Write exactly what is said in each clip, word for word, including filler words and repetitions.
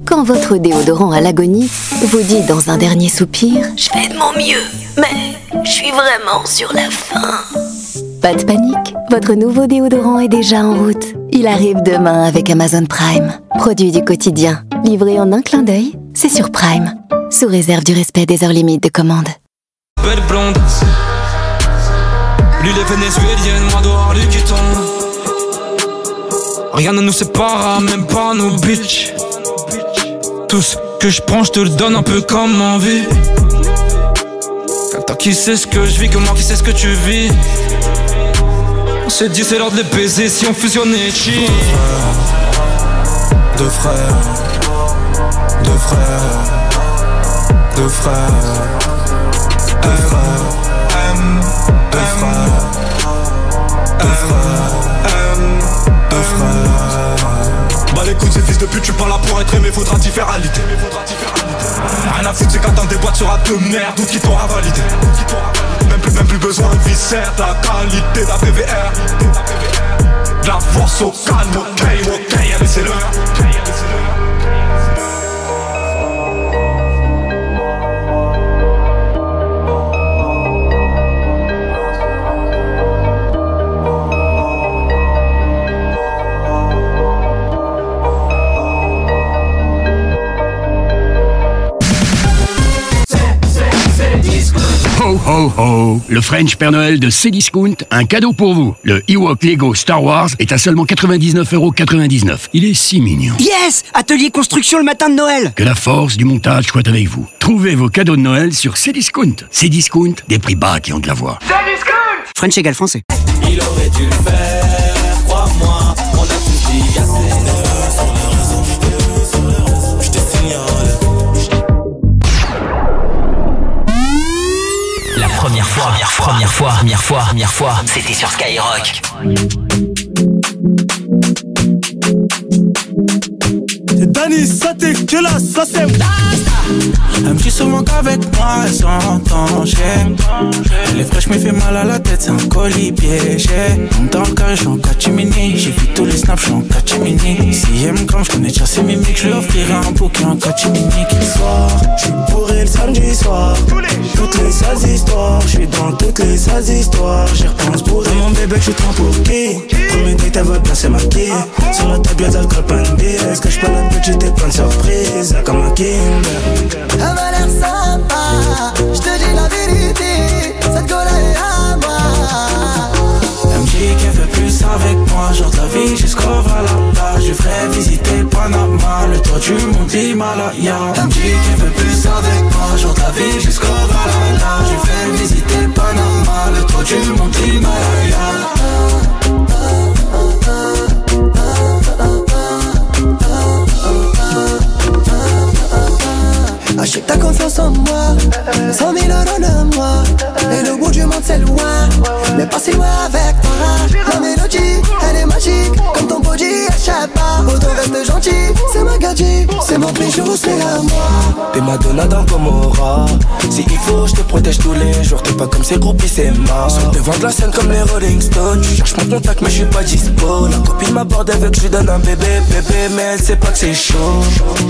Quand votre déodorant à l'agonie vous dit dans un dernier soupir « Je fais de mon mieux, mais je suis vraiment sur la fin ». Pas de panique, votre nouveau déodorant est déjà en route. Il arrive demain avec Amazon Prime. Produit du quotidien, livré en un clin d'œil, c'est sur Prime. Sous réserve du respect des heures limites de commande. Belle blonde, lui les vénézuéliennes, moi dehors lui qui tombe. Rien ne nous sépare, même pas nos bitches. Tout ce que je prends, je te le donne un peu comme envie. Toi qui sais ce que je vis, que moi qui sais ce que tu vis. On s'est dit c'est l'heure de les baiser si on fusionnait chi. Deux frères, deux frères, deux frères, deux frères, deux frères, deux frères, deux frères. Bah l'écoute ces fils de pute, tu parles là pour être aimé, faudra t'y faire réalité. Rien à foutre, c'est quand t'as des boîtes sera de merde, ou qui t'aura validé. Même plus, même plus besoin de viscère, de la qualité de la P V R. De la force au calme, ok, ok, allez c'est l'heure. Ho ho ho! Le French Père Noël de Cdiscount, un cadeau pour vous. Le Ewok Lego Star Wars est à seulement quatre-vingt-dix-neuf euros quatre-vingt-dix-neuf. Il est si mignon. Yes! Atelier construction le matin de Noël. Que la force du montage soit avec vous. Trouvez vos cadeaux de Noël sur Cdiscount. Cdiscount, des prix bas qui ont de la voix. Cdiscount! French égale français. Il aurait dû le faire, crois-moi, on a tout dit assez. Je te signale. La première fois, première fois, première fois, première fois, première fois, c'était sur Skyrock. C'est Dani, ça t'es que là, ça c'est. Elle me dit souvent qu'avec moi elle s'entend chez. Elle est fraîche mais fait mal à la tête, c'est un colis piégé. Dans le carré, je suis en catimini. J'ai vu tous les snaps, je suis en catimini. Si elle me crame, je connais déjà ses mimiques. Je lui offrirai un bouquet en catimini. Soir, je suis bourré le samedi soir. Toutes les sales histoires, je suis dans toutes les sales histoires. J'y repense pour mon bébé, je suis trop pour qui. Premier date, elle va placer ma quille. Sur la table, y'a d'alcool, pas une bière. Est-ce que je parle un petit et plein de surprises, comme un Kinder. Elle m'a l'air sympa, je te dis la vérité, cette gueule est à moi. Elle me dit qu'elle veut plus avec moi, genre de la vie jusqu'au Valhalla. Je ferai visiter Panama, le toit du monde Himalaya. Elle me dit qu'elle veut plus avec moi, genre de la vie jusqu'au Valhalla. Je ferai visiter Panama, le toit du monde Himalaya. Achète ta confiance en moi, cent mille euros de moi. Et le bout du monde c'est loin, mais pas si loin avec toi. La mélodie, elle est magique, comme ton body, échappe pas. Autant reste gentil, c'est ma gadget, c'est mon bijou, c'est à moi. T'es Madonna dans Gomorrah. Si il faut, je te protège tous les jours. T'es pas comme ces groupies, c'est mort. Sur devant de la scène comme les Rolling Stones. Tu cherches mon contact, mais je suis pas dispo. La copine m'aborde avec, je lui donne un bébé, bébé, mais elle sait pas que c'est chaud.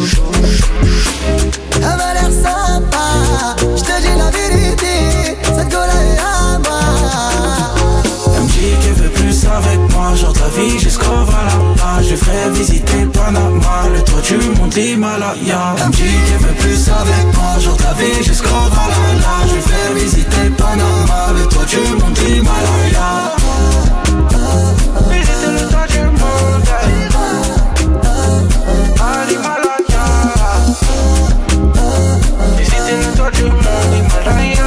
Elle m'a l'air sympa, je te dis la vérité, cette gueule est à moi. Elle me dit qu'elle veut plus avec moi, genre de la vie jusqu'au Valhalla. Je ferai visiter Panama, le toit du monde Himalaya. Elle me dit qu'elle veut plus avec moi, genre de la vie jusqu'au Valhalla. Je ferai visiter Panama, le toit du monde Himalaya. Visiter le toit du monde Himalaya. Visiter le toit du monde Himalaya.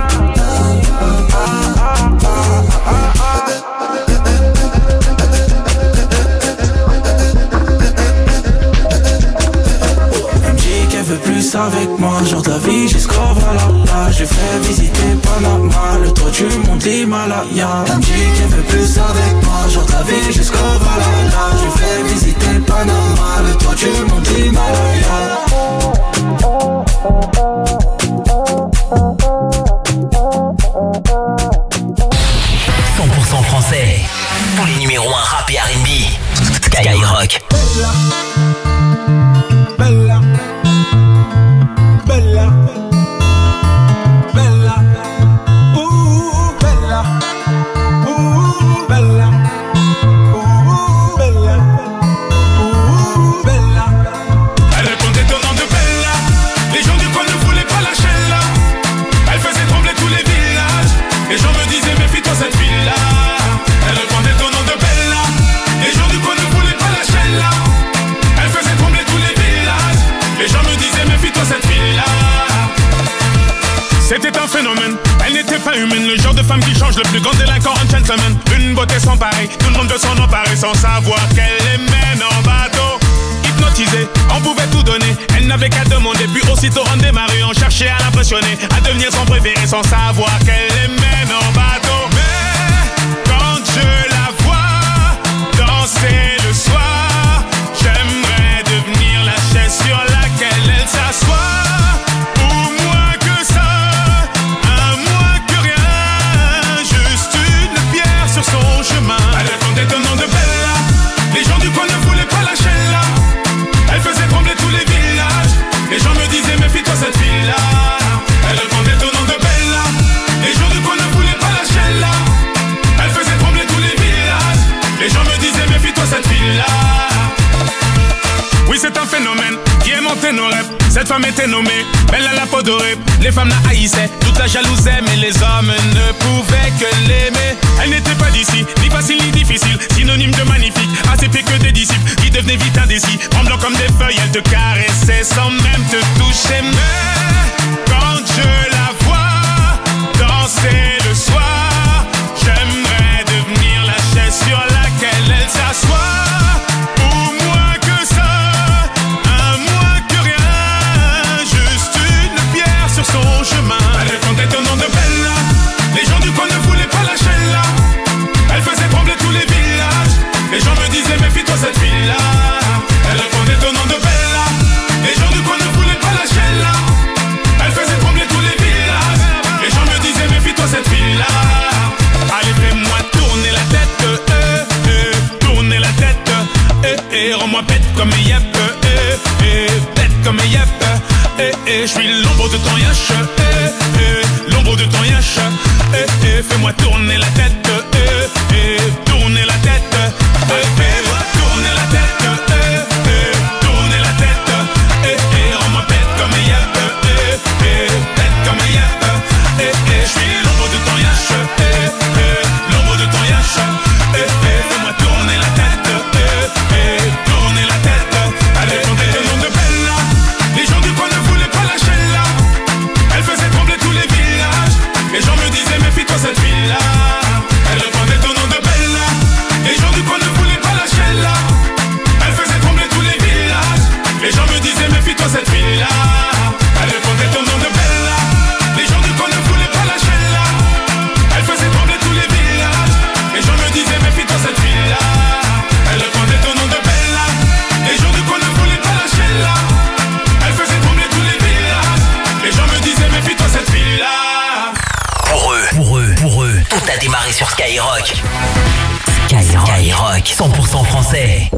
Plus avec moi, genre de la vie jusqu'au Valhalla. Je fais visiter Panama, le toit du monde Himalaya. Elle me dit qu'elle veut plus avec moi, genre de la vie jusqu'au Valhalla. Je fais visiter Panama, le toit du monde Himalaya. cent pour cent français, tous les numéros un rap et R and B. Skyrock. Bella, Bella. C'était un phénomène, elle n'était pas humaine. Le genre de femme qui change le plus grand délinquant en gentleman. Une beauté sans pareil, tout le monde veut s'en emparer sans savoir qu'elle les mène en bateau. Hypnotisée, on pouvait tout donner. Elle n'avait qu'à demander, puis aussitôt on démarrait. On cherchait à l'impressionner, à devenir son préféré sans savoir qu'elle les mène en bateau. Mais quand je la vois danser le soir, j'aimerais devenir la chaise sur laquelle elle s'assoit. Son chemin. Elle répondait au nom de Bella. Les gens du coin ne voulaient pas lâcher là. Elle faisait trembler tous les villages. Les gens me disaient méfie-toi cette fille-là. Elle répondait au nom de Bella. Les gens du coin ne voulaient pas lâcher là. Elle faisait trembler tous les villages. Les gens me disaient méfie-toi cette fille-là. Oui, c'est un phénomène qui aimantait nos rêves. Cette femme était nommée Bella la peau dorée. Les femmes la haïssaient, toute la jalousaient, mais les hommes ne pouvaient que l'aimer. Elle n'était pas d'ici, ni facile ni difficile, synonyme de magnifique, assez pire que des disciples qui devenaient vite indécis. Tremblant comme des feuilles, elle te caressait sans même te toucher. Mais quand je la vois danser le soir, j'aimerais devenir la chaise sur laquelle elle s'assoit. Son chemin. Elle répondait au nom de Bella. Les gens du coin ne voulaient pas lâcher là. Elle faisait trembler tous les villages. Les gens me disaient méfie-toi cette fille-là. Elle répondait au nom de Bella. Les gens du coin ne voulaient pas lâcher là. Elle faisait trembler tous les villages. Les gens me disaient méfie-toi cette fille-là. Allez fais-moi tourner la tête, euh, euh, tourner la tête, euh, euh, rends-moi bête comme yep, euh, euh, bête comme yep. Eh, eh, je suis l'ombre de ton yache, eh, eh, l'ombre de ton yache, eh, eh, fais-moi tourner la tête, eh, eh, tourner la tête, eh, fais-moi tourner la tête, eh, eh, tourner la tête, eh, eh, rends-moi bête comme yep, eh, eh, bête comme yep, eh, eh, je suis l'ombre de ton yache, eh, eh, l'ombre de ton yache, eh, eh, fais-moi tourner la tête, eh, eh, tourner la tête, allez, on est le nom de Bella, les gens du coin ne voulaient pas lâcher là. Elle faisait trembler tous les villages. Les gens me disaient méfie-toi cette fille-là. Elle répondait au nom de Bella. Les gens du coin ne voulaient pas lâcher là. Elle faisait trembler tous les villages. Les gens me disaient méfie-toi cette fille-là. Elle répondait au nom de Bella. Les gens du coin ne voulaient pas lâcher là. Elle faisait trembler tous les villages. Les gens me disaient méfie-toi cette fille-là. Elle répondait au nom de Bella. Les gens du coin ne voulaient pas lâcher là. Elle faisait trembler tous les villages. Les gens me disaient méfie-toi cette fille-là. Pour eux, pour eux, pour eux, tout a démarré sur Skyrock. Skyrock, Skyrock, cent pour cent français.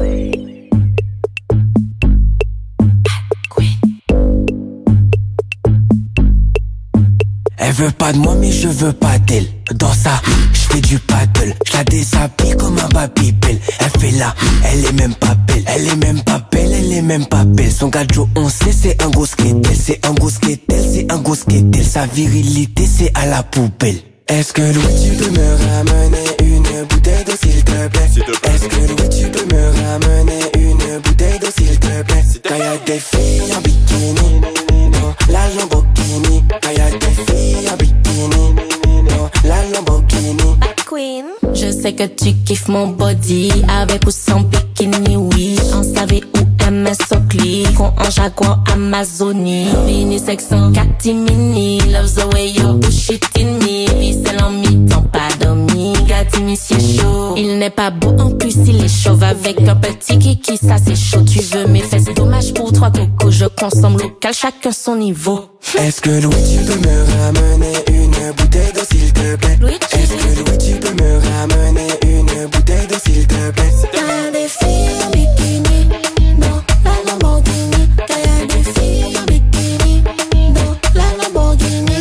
Elle veut pas de moi mais je veux pas d'elle. Dans ça, je fais du paddle. Je la déshabille comme un babybel. Elle fait là, elle est même pas belle. Elle est même pas belle, elle est même pas belle. Son gadjo on sait c'est un gros skatel. C'est un gros skatel, c'est un gros skatel. Sa virilité c'est à la poubelle. Est-ce que Louis tu peux me ramener une bouteille d'eau s'il te plaît? Est-ce que Louis tu peux me ramener une bouteille d'eau s'il te plaît? Quand y'a des filles en bikini, non, la Lamborghini. Quand y'a des filles en bikini, non, la Lamborghini. Queen, je sais que tu kiffes mon body, avec ou sans bikini, oui. En savé ou M S au clic, con en Jaguar Amazonie. Vini sexant, catimini, love the way you push it in me. Vicelle en mi-temps, pas dormi, Gatimi c'est chaud. Il n'est pas beau, en plus il est chauve, avec un petit kiki, ça c'est chaud. Tu veux mes fesses, dommage pour toi coco, je consomme local, chacun son niveau. Est-ce que Louis tu peux me ramener une bouteille d'eau s'il te plaît? Est-ce que Louis tu peux me ramener une bouteille d'eau s'il te plaît? T'as des filles en bikini, non, la Lamborghini. T'as des filles en bikini, non, la Lamborghini.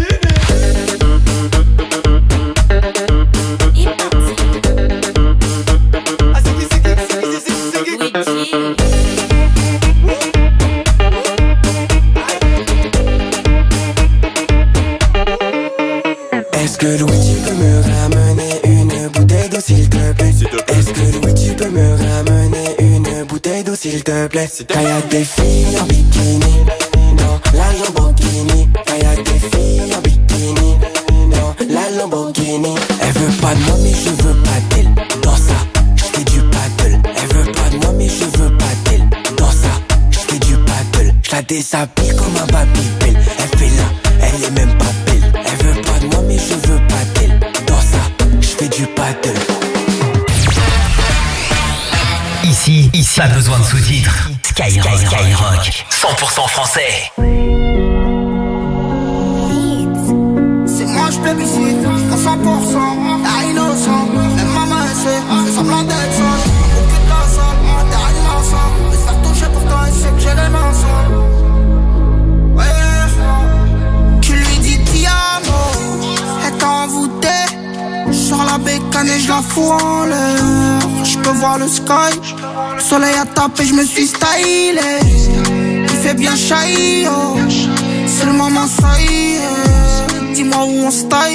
Est-ce que Louis tu peux me ramener une bouteille d'eau s'il te plaît? Est-ce que Louis tu peux me ramener une bouteille d'eau s'il te plaît? Quand y'a des filles en bikini, non, la Lamborghini. Quand y'a des filles en bikini. déshabille comme un babybel. Elle fait là, elle est même pas belle. Elle veut pas de moi mais je veux pas d'elle. Dans ça, je fais du paddle. Ici, ici, pas besoin de sous-titres. Skyrock, Skyrock, cent pour cent français. C'est moi je plébiscite, à cent pour cent, à innocent. Même maman elle sait, c'est semblant d'être sage. Beaucoup de la sang, t'es innocent. Mais se faire toucher pour toi, elle sait que j'ai les mains sales. Ouais, tu lui dis ti amo, elle t'a envoûté. J'sors la bécane et j'la fous en l'air. J'peux voir le sky, le soleil a tapé, j'me suis stylé. Il fait bien chahi, oh. C'est le moment, ça y est. Dis-moi où on se taille.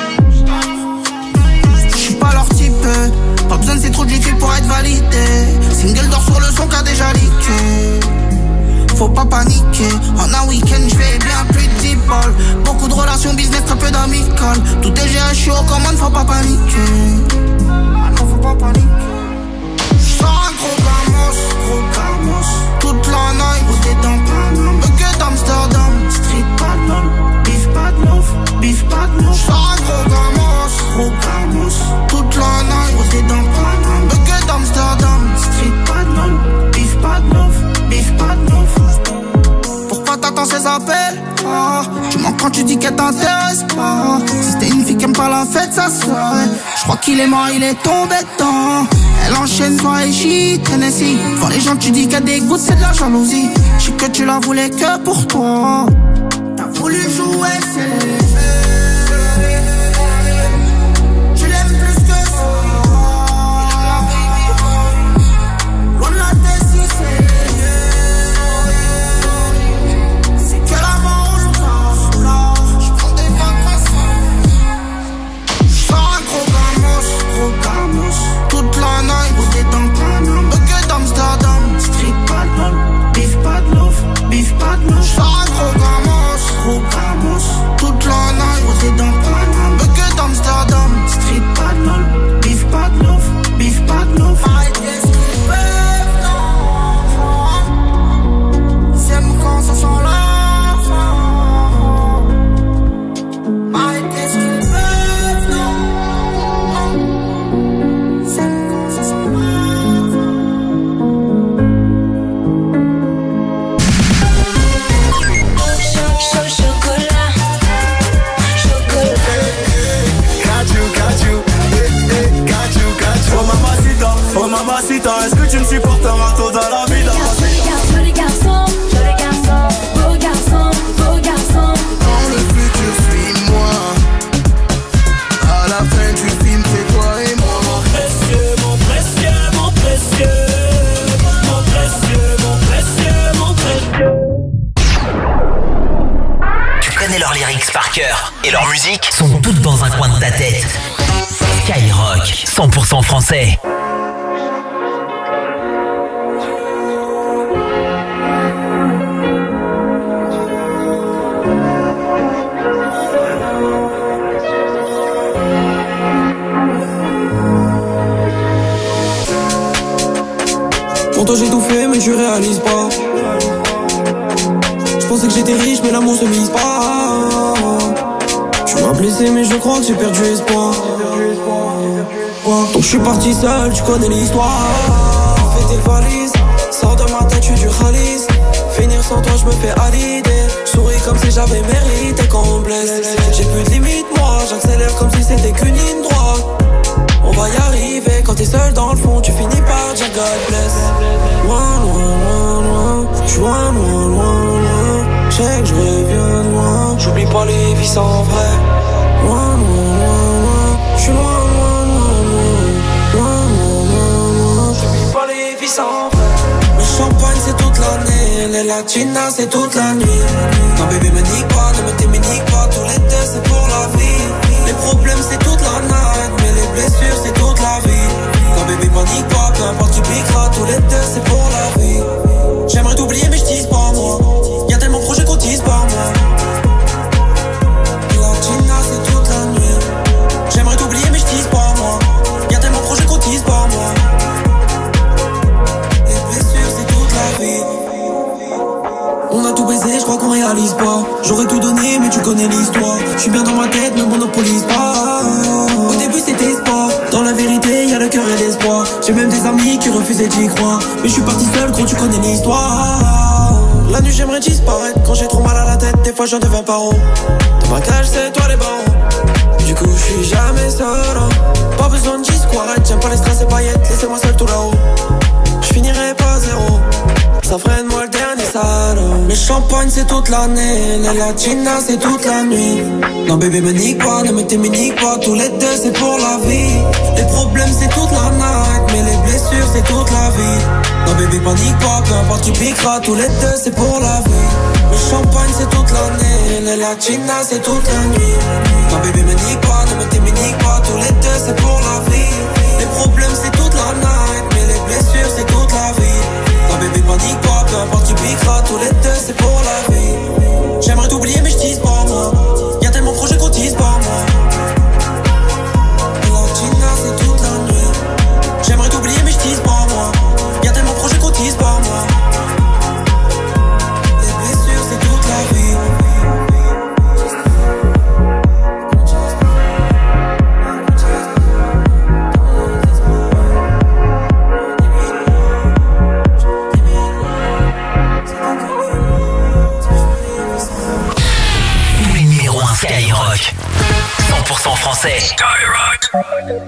J'suis pas leur type, pas besoin de ces trous de cul pour être validé. Single d'or sur le son qu'a déjà leaké. Faut pas paniquer, en un week-end j'fais bien plus de dix balles. Beaucoup de relations business, très peu d'amical. Tout est géré, j'suis aux commandes, faut pas paniquer. Ah non, faut pas paniquer. J'sors un gros gamos, gros gamos. Toute la night, où t'es dans Paname. Bucket d'Amsterdam, street pas de lol. Beef pas de love, beef pas de love. J'sors un gros gamos, gros gamos. Toute la night, où t'es dans Paname. Bucket d'Amsterdam, street pas de lol. Beef pas de love, beef pas de love. Pourquoi t'attends ces appels? Ah, tu mens quand tu dis qu'elle t'intéresse pas. Si c'était une fille qui aime pas la fête, ça serait. J'crois qu'il est mort, il est tombé dedans. Elle enchaîne toi et shit, Tennessee. Quand les gens tu dis qu'elle dégoûte, c'est de la jalousie. J'sais que tu la voulais que pour toi. T'as voulu jouer, c'est... Tu l'aimes plus que ça. Loin de la tête, si c'est... Toute la night, où t'es dans Paname. Bucket d'Amsterdam, street pas de lol. Beef pas de love, beef pas de love. J'sors un gros gamos, gros gamos. Toute la night, où t'es dans Paname. Bucket d'Amsterdam, street pas de lol. Beef pas de love, beef pas de love. Arrête qu'est-ce qu'ils peuvent, non. Ils aiment quand ça sent la fin. Arrête qu'est-ce qu'ils peuvent, non. Oh mamacita, est-ce que tu me supporteras tôt dans la vida? Joli garçon, joli garçon, beau garçon, beau garçon. Dans le futur, suis-moi. À la fin du film, c'est toi et moi. Mon précieux, mon précieux, mon précieux. Mon précieux, mon précieux, mon précieux. Tu connais leurs lyrics par cœur et leurs musiques sont toutes dans un coin de ta tête. Skyrock, cent pour cent français. Pour toi j'ai tout fait mais tu réalises pas. Je pensais que j'étais riche mais l'amour se mise pas. Tu m'as blessé mais je crois que j'ai perdu espoir. Donc je suis parti seul, tu connais l'histoire. Fais tes valises, sors de ma tête, je suis du Khalis. Finir sans toi je me fais à l'idée. Souris comme si j'avais mérité qu'on me blesse. J'ai plus de limite moi, j'accélère comme si c'était qu'une ligne droite. On va y arriver, quand t'es seul dans le fond, tu finis par dire God bless. Loin, loin, loin, loin, j'suis loin, loin, loin, loin. J'sais que je reviens de loin, j'oublie pas les vies sans vrai. Loin, loin, loin, loin, j'suis loin, loin, loin, loin, loin, loin, loin, loin. J'oublie pas les vies sans vrai. Le champagne c'est toute l'année, les latinas c'est toute la nuit. Non bébé me nique pas, ne me t'émenique pas, tous les deux c'est pour la vie. Les problèmes c'est toute la night, mais les blessures c'est toute la vie. Non bébé panique pas, peu importe tu piqueras, tous les deux c'est pour la vie. J'aimerais t'oublier mais je tease pas moi. Y'a tellement de projets qu'on tease par moi. Latina c'est toute la nuit. J'aimerais t'oublier mais je tease pas moi. Y'a tellement de projets qu'on tease par moi. Les blessures c'est toute la vie. On a tout baisé, je crois qu'on réalise pas. J'aurais tout donné, mais tu connais l'histoire. Je suis bien dans ma tête, ne monopolise pas. Au début c'était sport. Dans la vérité, y'a le cœur et l'espoir. J'ai même des amis qui refusaient d'y croire. Mais je suis parti seul, gros, tu connais l'histoire. La nuit j'aimerais disparaître. Quand j'ai trop mal à la tête, des fois j'en deviens paro. Dans ma cage, c'est toi les barreaux. Du coup, je suis jamais seul. Pas besoin de disquarette. J'aime pas les strass et paillettes. Laissez-moi seul tout là-haut. Je finirai pas zéro. Ça freine moi le dernier salaud. Le champagne c'est toute l'année, les latinas c'est toute la nuit. Non bébé me nique pas, ne me t'éminique pas. Tous les deux c'est pour la vie. Les problèmes c'est toute la night, mais les blessures c'est toute la vie. Non bébé panique pas, peu importe qui piquera. Tous les deux c'est pour la vie. Le champagne c'est toute l'année, les latinas c'est toute la nuit. Non bébé me nique pas, ne me t'éminique pas. Tous les deux c'est pour la vie. Les problèmes c'est toute la night, mais les blessures c'est toute la vie. Non bébé panique pas, peu importe qui piquera. Tous les deux c'est pour la vie. J'aimerais t'oublier mais je tease pas moi. Y'a tellement de projets qu'on tease pas moi. La China c'est toute la nuit. J'aimerais t'oublier mais je tease pas moi. Y'a tellement de projets qu'on tease pas moi. Les blessures c'est toute la vie. Skyrock, cent pour cent français. Skyrock.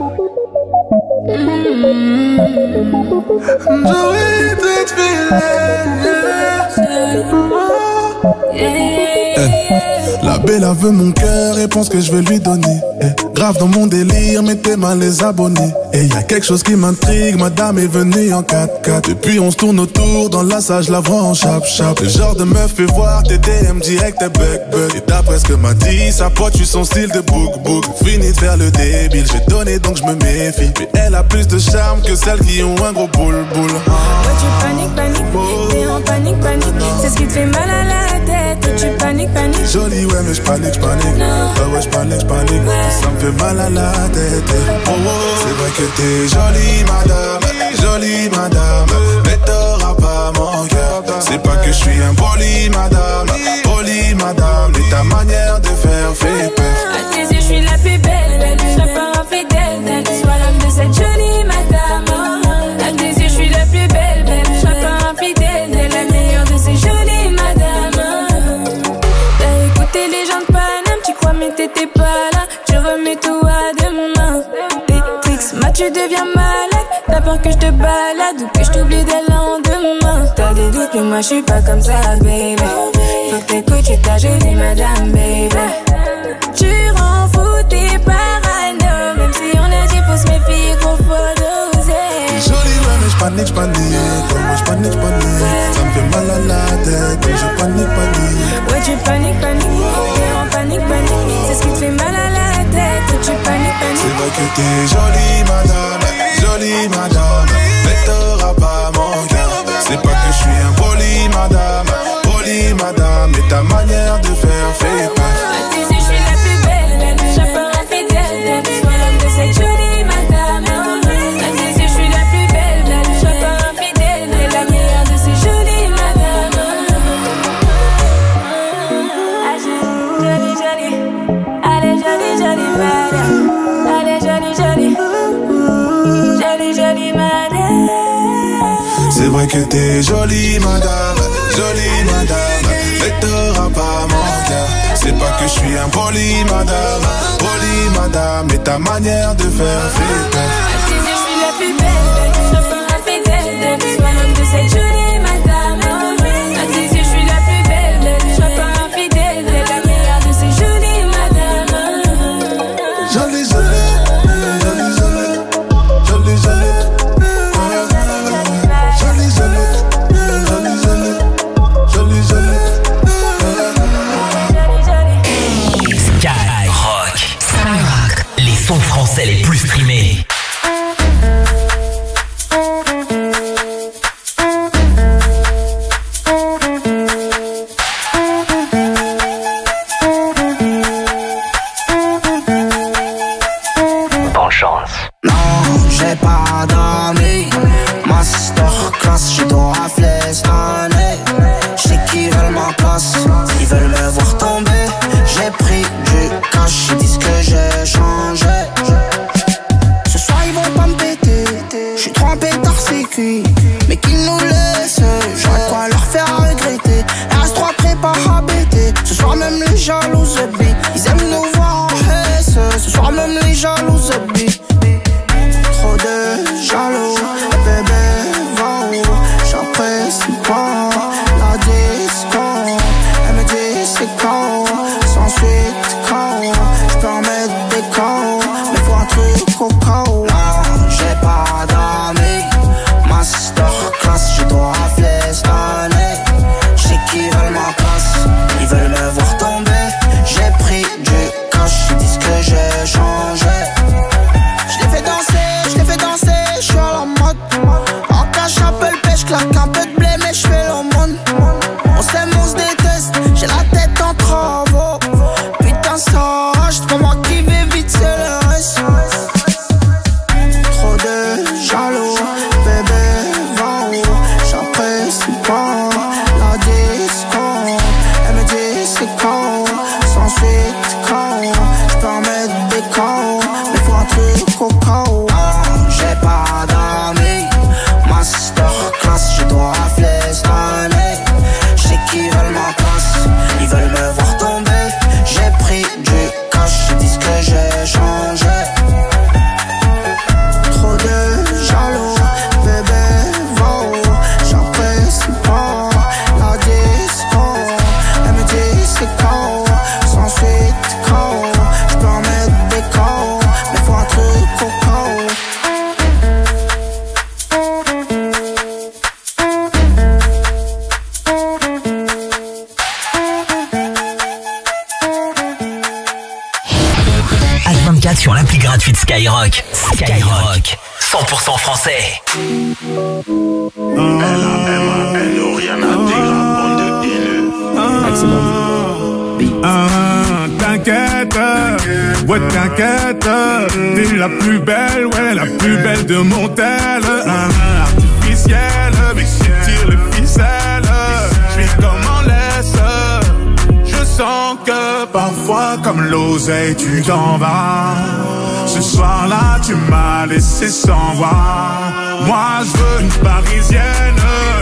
Eh, la belle a veut mon cœur et pense que je vais lui donner. Eh, grave dans mon délire, mettez mal les abonnés. Et y a quelque chose qui m'intrigue, madame est venue en quatre quatre. Depuis on se tourne autour, dans la salle je la vois en chap-chap. Le genre de meuf fait voir tes D M direct, t'es bug-bug. Et d'après ce que m'a dit, sa pote, tu son style de book-book. Fini de faire le débile, j'ai donné donc je me méfie. Mais elle a plus de charme que celles qui ont un gros boule-boule. Ouais tu paniques, paniques, t'es en panique, panique. C'est ce qui te fait mal à la tête, ouais, tu paniques, paniques. Jolie ouais mais j'panique, j'panique. Ouais ouais j'panique, j'panique. Ça me fait mal à la tête. Oh oh, c'est vrai que t'es jolie madame, jolie madame, mais t'auras pas mon cœur. C'est pas que je suis un poli madame, poli madame, mais ta manière de faire fait peur. À tes yeux je suis la plus belle, belle, je serai pas infidèle. Sois l'homme de cette jolie madame. À tes yeux je suis la plus belle, belle, je serai pas infidèle. T'es la meilleure de ces jolies madames. T'as écouté les gens de Paname, tu crois mais t'étais pas là. Tu remets tout à demain. Tes tricks, ma tu deviens malade. T'as peur que je te balade ou que je t'oublie dès le lendemain. T'as des doutes mais moi je suis pas comme ça baby. Faut que t'écoutes, je ta jolie madame baby. Tu rends fou tes parano. Même si on a dit faut se méfier qu'on faut doser. T'es jolie ouais mais j'panique, j'panique. Comme moi j'panique, j'panique. Ça me fait mal à la tête, donc je panique, panique. Ouais tu paniques, paniques. T'es en panique, panique. C'est ce qui te fait mal à la tête. Ouais tu paniques, panique. C'est vrai que t'es jolie madame, jolie madame, mais t'auras pas mon cœur. C'est pas que je suis un poli madame, poli madame, mais ta manière de faire fait peur. À tes yeux je suis la plus belle, belle, je serai pas infidèle. Sois l'homme de cette jolie madame. À tes yeux je suis la plus belle, belle, je serai pas infidèle. T'es la meilleure de ces jolies madames. Ah jolie, jolie, allez jolie, jolie madame. Allez jolie, jolie, jolie, jolie madame. C'est vrai que t'es jolie madame, jolie madame, mais t'auras pas mon cœur. C'est pas que je suis un poli madame, poli madame, mais ta manière de faire fait peur. À tes yeux je suis la plus belle, je serai pas infidèle. Sois l'homme de cette jolie madame. À tes yeux je suis la plus belle, je serai pas infidèle. T'es la meilleure de ces jolies madames. Jolie, jolie, jolie, jolie, jolie, jolie. Skyrock. Skyrock. Les sons français les plus streamés. jalouses, bi. Ils aiment nous voir en haisse. Ce soir même les jalouses, bi. Trop de jaloux, bébé, va où? J'apprécie pas la disco. Elle me dit c'est quand, sans suite quand. J'peux en mettre des quand, mais faut un truc au cas où. Non, j'ai pas d'amis. Masterclass, je dois festonner. J'sais qu'ils veulent ma place, ils veulent me voir tomber. J'ai pris du cash, ils disent que j'ai changé. J'les fais danser, j'les fais danser, j'suis à la mode. En cash, j'appelle pêche, claque un peu de blé, mais j'fais l'aumône. On s'aime, on se déteste, j'ai la tête en travaux. Putain, ça rage, c'est pas moi qui vais vite, c'est le reste. Trop de jaloux, bébé, va où? J'apprécie pas la disco. Elle me dit c'est quand, sans suite quand. J'peux en mettre des quand, mais faut un truc au cas où. Non, j'ai pas d'amis. Masterclass, je dois festonner. J'sais qu'ils veulent ma place, ils veulent me voir tomber. J'ai pris du cash, ils disent que j'ai changé. Trop de jaloux, bébé, va où? J'apprécie pas la disco. Elle me dit c'est quand, sans suite quand. J'peux en mettre des quand, mais faut un truc au cas où. H vingt-quatre sur l'appli gratuite Skyrock. Skyrock, cent pour cent français. Ah, t'inquiète, ouais t'inquiète, t'es la plus belle, ouais la plus belle de mon tel. Ah, artificielle, mais si tire les ficelles, j'suis comme en laisse. Je sens que parfois comme l'oseille tu t'en vas. Ce soir-là tu m'as laissé sans voix. Moi je veux une parisienne,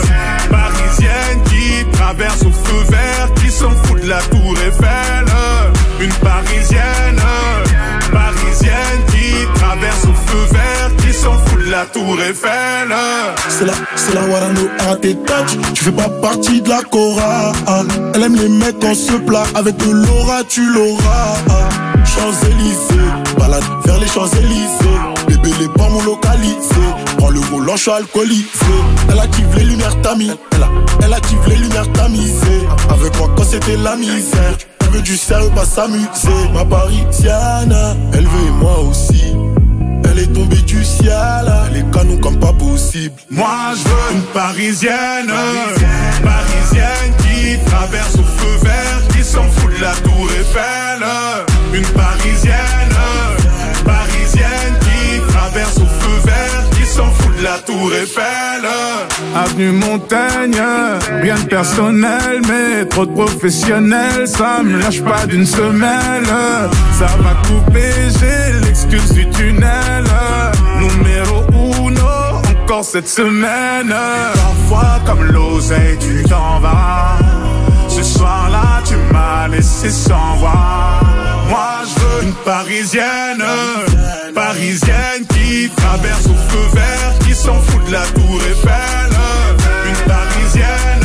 parisienne qui traverse au feu vert, qui s'en fout de la tour Eiffel. Une parisienne, parisienne qui traverse au feu vert, qui s'en fout de la tour Eiffel. C'est la, c'est la Warano à tes touch. Tu fais pas partie de la Cora. Elle aime les mecs en ce plat. Avec de l'aura tu l'auras. Champs-Élysées, balade vers les Champs-Élysées. Bébé les pas mon localisé. Prends le volant, je suis alcoolisé. Elle active les lumières tamisées. Elle, elle active les lumières tamisées. Avec moi quand c'était la misère. Elle veut du sérieux, pas s'amuser. Ma parisienne, elle veut moi aussi. Elle est tombée du ciel, elle est canon comme pas possible. Moi je veux une parisienne, parisienne, parisienne qui traverse au feu vert, qui s'en fout de la tour Eiffel. Une parisienne, parisienne qui traverse au feu vert, qui s'en fout de la tour Eiffel. Avenue Montaigne, rien de personnel, mais trop de professionnels, ça me lâche pas d'une semelle. Ça va couper, j'ai l'excuse du tunnel. Numéro uno, encore cette semaine. Parfois comme l'oseille tu t'en vas. Ce soir-là tu m'as laissé sans voix. Moi je veux une parisienne, parisienne qui traverse au feu vert, qui s'en fout de la tour Eiffel. Une parisienne,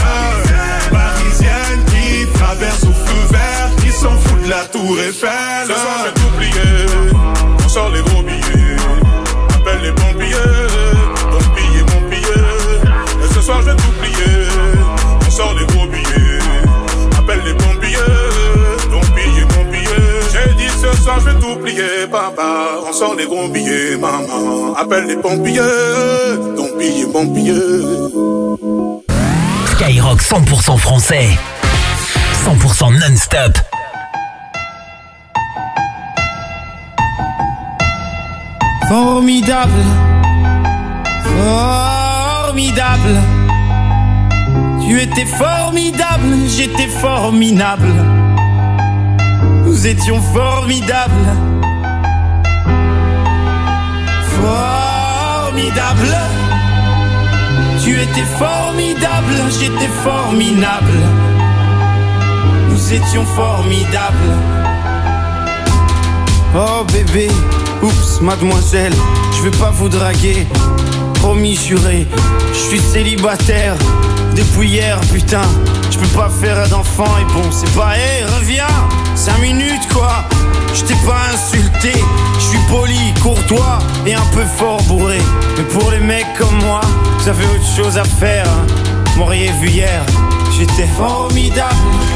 parisienne qui traverse au feu vert, qui s'en fout de la tour Eiffel. Ce soir je vais t'oublier, on sort les gros billets. Appelle les pompiers, ton billet, mon billet. Et ce soir je vais t'oublier, on sort les gros billets. Appelle les pompiers, ton billet, mon billet. J'ai dit ce soir je vais t'oublier, papa. On sort les gros billets, maman. Appelle les pompiers, ton billet, mon billet. Skyrock cent pour cent français, cent pour cent non-stop. Formidable, formidable. Tu étais formidable, j'étais formidable. Nous étions formidables. Formidable. Tu étais formidable, j'étais formidable. Nous nous étions formidables. Oh bébé, oups mademoiselle, je vais pas vous draguer, promis juré, je suis célibataire depuis hier putain. Je peux pas faire d'enfant et bon c'est pas, hé hey, reviens, cinq minutes quoi. Je t'ai pas insulté, je suis poli, courtois et un peu fort bourré. Mais pour les mecs comme moi, vous avez autre chose à faire hein. M'auriez vu hier, j'étais formidable.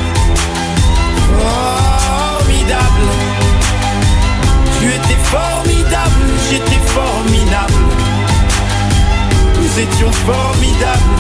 Formidable. Tu étais formidable, j'étais formidable. Nous étions formidables.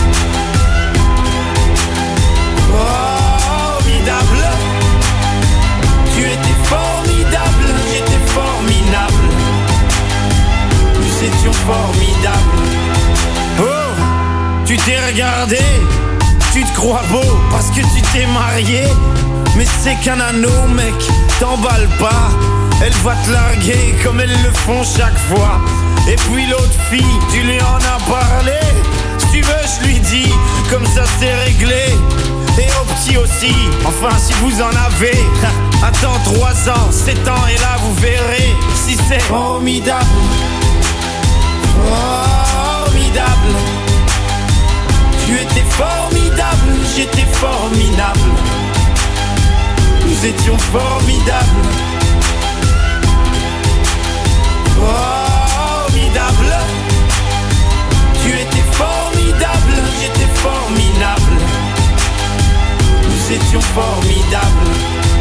Formidable. Tu étais formidable, j'étais formidable. Nous étions formidables. Oh, tu t'es regardé, tu te crois beau parce que tu t'es marié. Mais c'est qu'un anneau mec, t'emballe pas. Elle va te larguer comme elles le font chaque fois. Et puis l'autre fille, tu lui en as parlé. Si tu veux je lui dis, comme ça c'est réglé. Et au petit aussi, enfin si vous en avez. Attends trois ans, sept ans et là vous verrez si c'est formidable. Formidable. Tu étais formidable, j'étais formidable. Nous étions formidables. Formidable. Tu étais formidable, j'étais formidable. Nous étions formidables.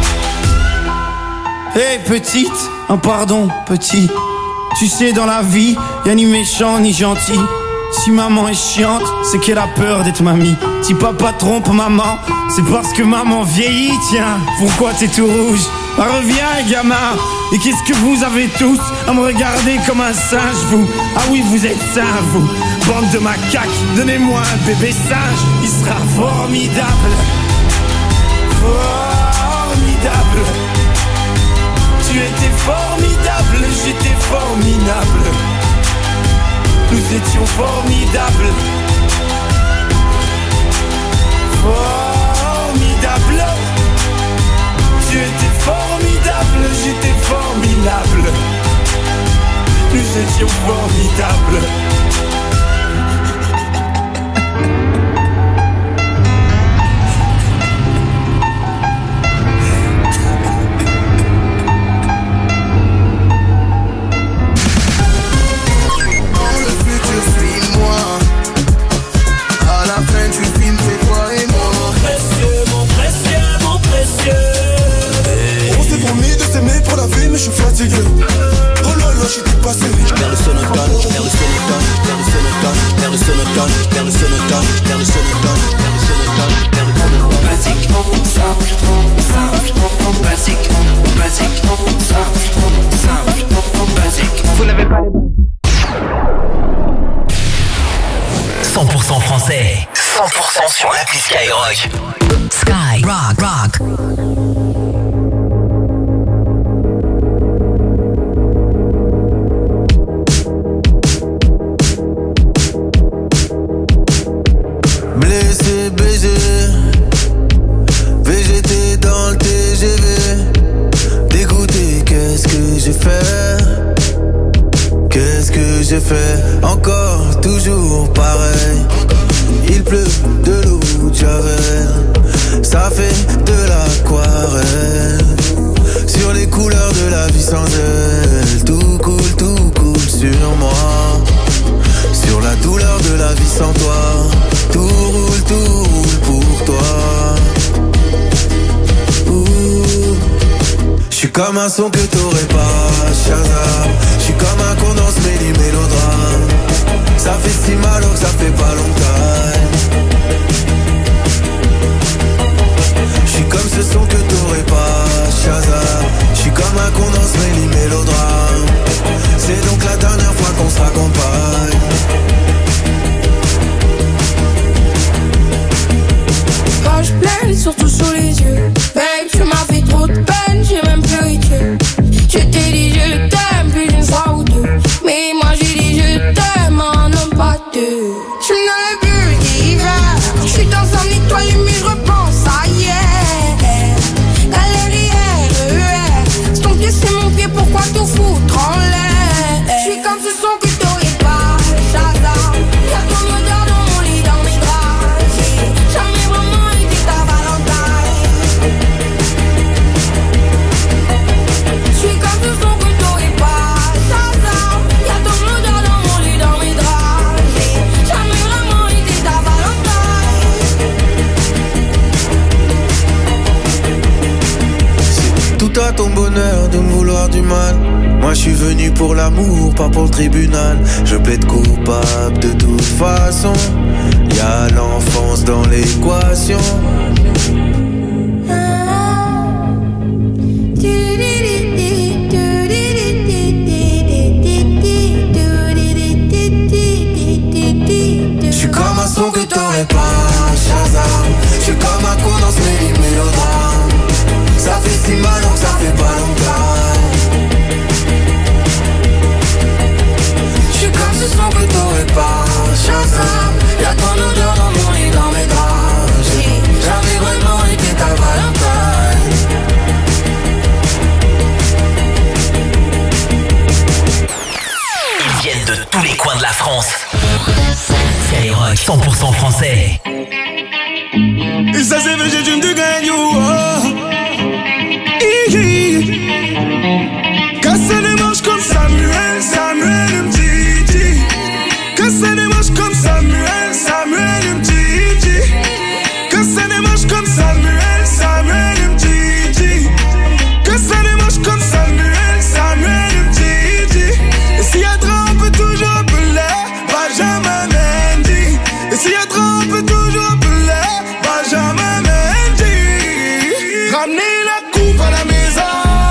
Hey petite, un pardon petit. Tu sais dans la vie, y'a ni méchant ni gentil. Si maman est chiante, c'est qu'elle a peur d'être mamie. Si papa trompe maman, c'est parce que maman vieillit. Tiens, pourquoi t'es tout rouge? Ah, reviens gamin. Et qu'est-ce que vous avez tous à me regarder comme un singe vous? Ah oui vous êtes sains vous, bande de macaques. Donnez-moi un bébé singe, il sera formidable. Formidable. Tu étais formidable, j'étais formidable. Nous étions formidables. Formidable. Tu étais formidable, j'étais formidable. Nous étions formidables. Mais je suis fatigué. Oh là là, j'étais passé. Je perds le sonotone, je perds le sonotone, je perds le sonotone, je perds le sonotone, je perds le sonotone, je perds le sonotone, je perds le sonotone, je perds le sonotone. Basique, simple, simple, basique, basique, simple, simple, basique. Vous n'avez pas les bases. cent pour cent français, cent pour cent sur l'appli Skyrock. Sky Rock Rock. Blessé, B G, V G T dans le T G V. Dégoûté, qu'est-ce que j'ai fait? Qu'est-ce que j'ai fait? Encore, toujours pareil. Il pleut de l'eau de Javel. Ça fait de l'aquarelle. Sur les couleurs de la vie sans elle. Tout coule, tout coule sur moi. Sur la douleur de la vie sans toi. Tout roule, tout roule pour toi. J'suis comme un son que t'aurais pas, Shazam. J'suis comme un condens mêlé mélodrame. Ça fait si mal alors que ça fait pas longtemps. J'suis comme ce son que t'aurais pas, Shazam. J'suis comme un condens mêlé mélodrame. C'est donc la dernière fois qu'on se raccompagne. Je pleine, surtout sous les yeux. Babe, tu m'as fait trop de peine, j'ai même pleuré. Je t'ai dit je t'aime plus d'une fois ou deux. Mais moi j'ai dit je t'aime en homme pas deux. Je n'aurais plus dit honneur de me vouloir du mal. Moi je suis venu pour l'amour, pas pour le tribunal. Je plaide coupable de toute façon. Y'a l'enfance dans l'équation. J'suis comme un son que t'aurais pas, Shazam. J'suis comme un con dans ce mélodrame. Ça fait si mal donc ça fait pas longtemps. J'suis comme ce son que t'aurais pas, Shazam. Y'a ton odeur dans mon lit, dans mes draps. J'ai jamais vraiment été ta Valentine. Ils viennent de tous les coins de la France. Skyrock cent pour cent français. Et ça c'est vrai, j'ai d'une de gagne. Casse les manches comme Samuel, Samuel me dit. Casse les manches comme Samuel, Samuel me dit. Casse les manches comme Samuel, Samuel me dit. Casse les manches comme Samuel, Samuel me dit. Et s'il y a trop, on peut toujours appeler Benjamin Mendy. Et s'il y a trop, on peut toujours appeler Benjamin Mendy. Ramenez la coupe à la maison.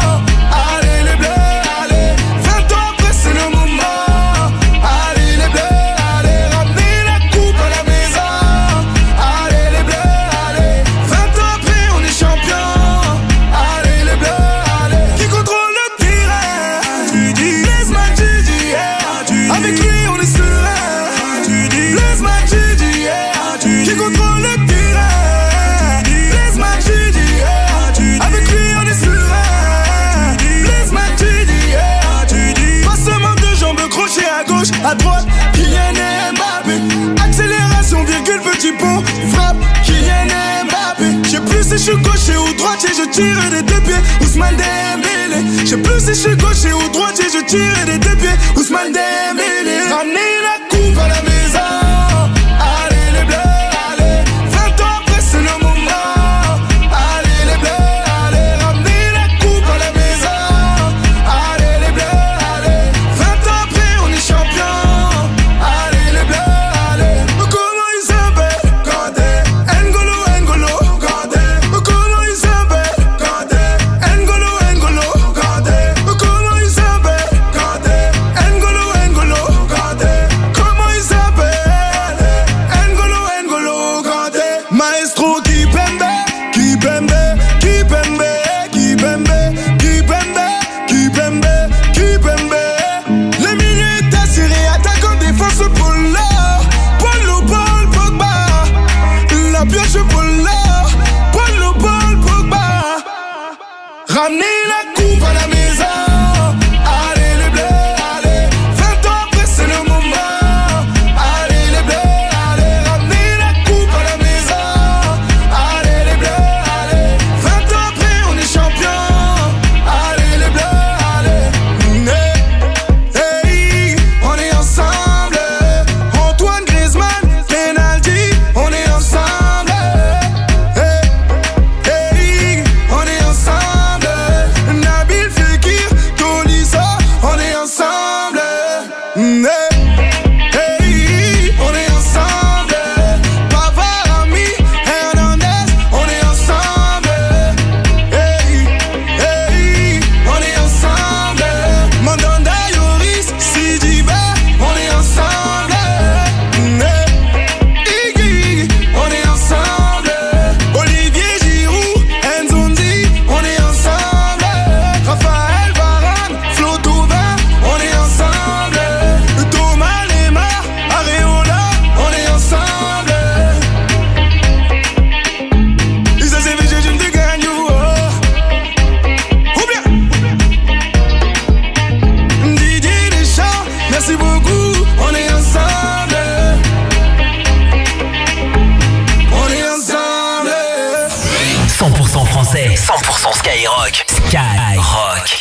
Allez les bleus, allez. Vingt ans après c'est le moment. Allez les bleus, allez. Ramenez la coupe à la maison. Allez les bleus, allez. Vingt ans après on est champion. Allez les bleus, allez. Qui contrôle le terrain? Tu dis laisse-moi, tu dis yeah. Avec lui on est serein. Tu dis laisse-moi, tu dis yeah. Qui contrôle le terrain? Laisse-moi, tu dis yeah. Avec lui on est serein. Laisse-moi, tu dis yeah. Passement de jambes crochet à gauche, à droite. Kylian Mbappé. Accélération, virgule, petit pont. Frappe, Kylian Mbappé. J'sais plus si j'suis gaucher ou droitier, je tire des deux pieds. Ousmane Dembélé. J'sais plus si j'suis gaucher ou droitier, je tire des deux pieds. Ousmane Dembélé. Ramenez la coupe à la maison. Allez les bleus, allez. Vingt ans après c'est le moment. Allez les bleus, allez. Ramenez la coupe à la maison. Allez les bleus, allez. Vingt ans après on est champion. Allez les bleus, allez. Comment il s'appelle? Kanté. N'Golo, N'Golo, Kanté. Comment il s'appelle? Kanté. N'Golo, N'Golo, Kanté. Comment il s'appelle? Kanté. N'Golo, N'Golo, Kanté. Comment il s'appelle? N'Golo, N'Golo, Kanté. Maestro Kipembe, Kipembe, Kipembe, Kipembe, Kipembe, Kipembe, Kipembe. Les milieux est assuré, attaquant, défense, Polo. Polo, Paul, Pogba. La pioche, Polo. Polo, Paul, Pogba. Ramenez la coupe à la maison. Allez les bleus, allez. Vingt ans après c'est le moment. Allez les bleus, allez. Ramenez la coupe à la maison. Allez les bleus, allez. Vingt ans après on est champion. Allez les bleus, allez. Hey, hey, on est ensemble. Antoine Griezmann, penalty, on est ensemble. Hey, hey, on est ensemble. Nabil Fekir, Tolisso, on est ensemble. Hey, hey, on est ensemble. Pavard, Ami, Hernandez, on est ensemble. Hey, hey, on est ensemble. Mandanda, Yoris, Sidibé, on est ensemble. Hey, Iggy, on est ensemble. Olivier Giroud, Nzonzi, on est ensemble. Raphaël Varane, Flo Thauvin, on est ensemble. Thomas Lemar, Areola, on est ensemble. Isa C V G, je me dégagne, oh. Ou bien Didier Deschamps, merci beaucoup, on est ensemble. On est ensemble. cent pour cent français, cent pour cent Skyrock. Skyrock.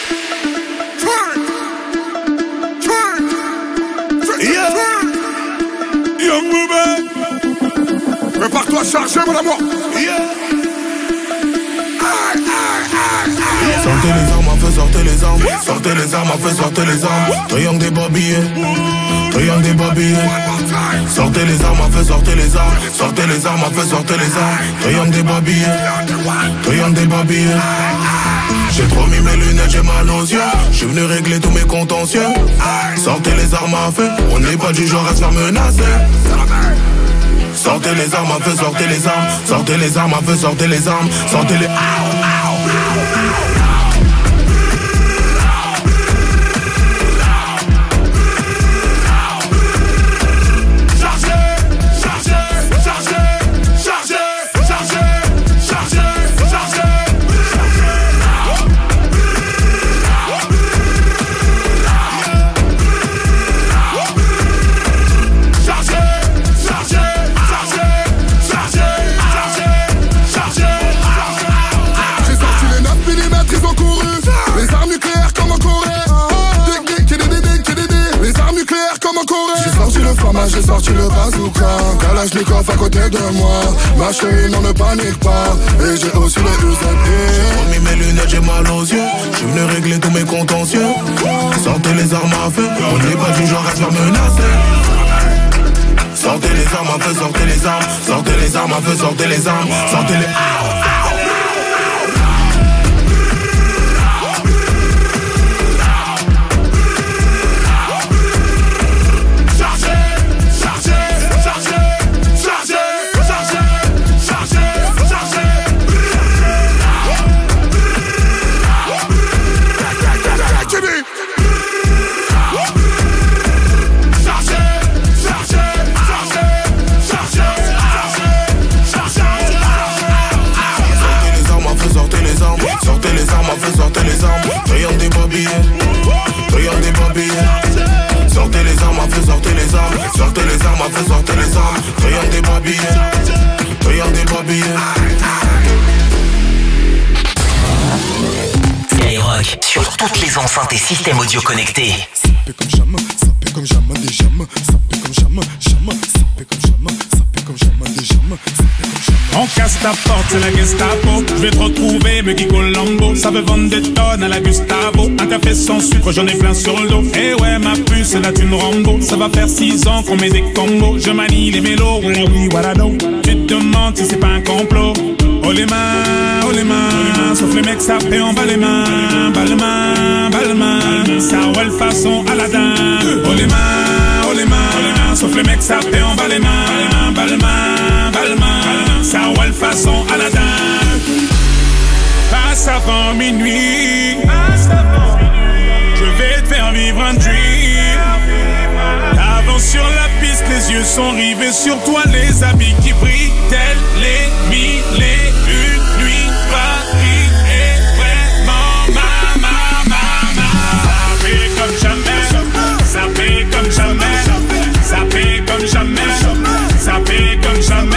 Yeah. Young woman. Prépare-toi à charger, mon amour. Yeah. Aïe, aïe, aïe, aïe. cent pour Sortez les armes à feu, sortez les armes. Sortez les armes à feu, sortez les armes. Triangle des babillés, triangle des babillés. Sortez les armes à feu, sortez les armes. Sortez les armes à feu, sortez les armes. Triangle des babillés, triangle des babillés. J'ai trop mis mes lunettes, j'ai mal aux yeux. J'suis venu régler tous mes contentieux. Sortez les armes à feu, on n'est pas du genre à se faire menacer. Sortez les armes à feu, sortez les armes. Sortez les armes à feu, sortez les armes. Sortez les... J'ai sorti le bazooka, Kalachnikov à côté de moi. Ma chérie, non ne panique pas. Et j'ai aussi les U Z D. J'ai remis mes lunettes, j'ai mal aux yeux. J'suis venu régler tous mes contentieux. Sortez les armes à feu, on n'est pas du genre à se faire menacer. Sortez les armes à feu, sortez les armes. Sortez les armes à feu, sortez les armes. Sortez les... Sortez les armes, triangle des babillés, triangle des babillés. Sortez les armes à feu, sortez les armes. Sortez les armes à feu, sortez les armes. Triangle des babillés, triangle des babillés. Skyrock, sur toutes les enceintes et systèmes audio connectés. Ça fait comme jamais, ça fait comme jamais des jamais. Ça fait comme jamais, jamais, ça fait comme jamais. Ça fait comme jamais des jamais, ça fait comme jamais. On casse ta porte, c'est la Gestapo. Je vais te retrouver, me Guy Colombo. Ça veut vendre des tonnes à la Gustavo. Un café sans sucre, j'en ai plein sur le dos. Eh ouais, ma puce, c'est la thune Rambo. Ça va faire six ans qu'on met des combos. Je manie les mélos, oui, oui, voilà donc. Tu te demandes si c'est pas un complot. Oh les mains, oh les mains. Sauf les mecs, ça fait en bas les mains. Bas les mains, bas les mains. Ça roule façon Aladdin. Oh les mains, oh les mains. Sauf les mecs, ça fait en bas les mains. Bas les mains, bas les mains. Ça roule façon Aladdin. Passe avant minuit. Je vais te faire vivre un dream. Avance sur la piste, les yeux sont rivés sur toi. Les habits qui brillent, tels les mille et une nuits. Paris est vraiment ma, ma, ma, ma. Ça fait comme jamais. Ça fait comme jamais. Ça fait comme jamais. Ça fait comme jamais.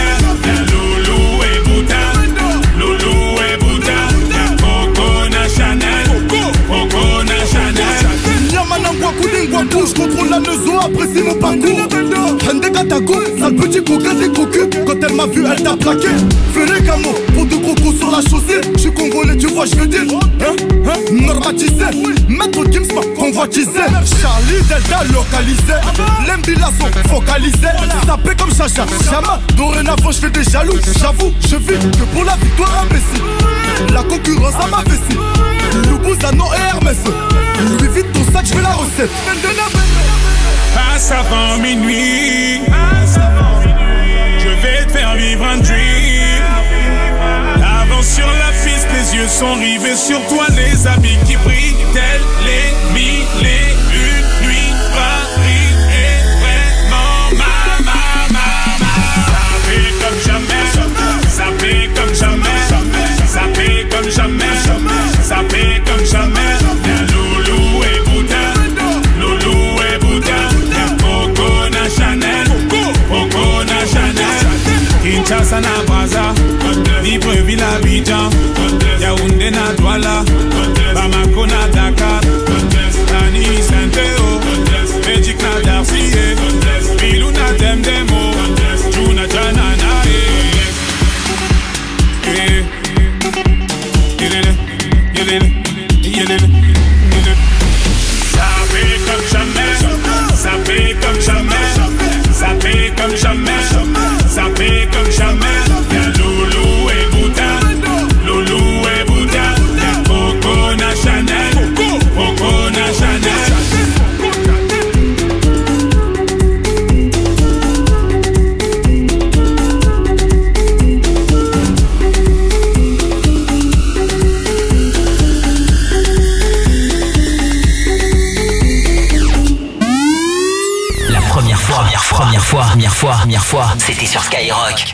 Je contrôle la maison, apprécie mon parcours. Hende Katako, sale petit coquin des cocus. Quand elle m'a vu, elle t'a plaqué. Fais les camos, pour deux crocos sur la chaussée. J'suis congolais, tu vois, j'veux dire. Hein, hein, normatisé. Maître Gims m'a convoitisé. Charlie Delta localisé. L'Embila sont focalisés. Sapé comme Chacha, Chama. Dorénavant, j'fais des jaloux. J'avoue, je vis que pour la victoire imbécile. La concurrence à ma vessie. Loubouzanon et Hermès. Louis vite ton sac, j'fais la recette. Passe avant minuit. Je vais te faire vivre un dream. Avance sur la piste, les yeux sont rivés sur toi. Les habits qui brillent, tels les mille et une nuits. Paris est vraiment ma, ma, ma, ma. Ça fait comme jamais. Ça fait comme jamais. Ça fait comme jamais. Ça fait comme jamais. Loulou et Bouddha. Loulou et Bouddha. Coco na Chanel. Coco na Chanel. Kinshasa na Braza. Libreville à Abidjan. Yaoundé na Douala. Bamako na Dakar. Nani Saint-Théo. Magic na Darcy. Bilou na Demdemo. Juna Janana. Zapper comme jamais, zapper comme jamais, zapper comme jamais, zapper comme jamais. Y'a Loulou et Bouddha, Loulou et Bouddha. Y'a Coco na Chanel, Coco na Chanel. Première fois, première fois, première fois, première fois, c'était sur Skyrock.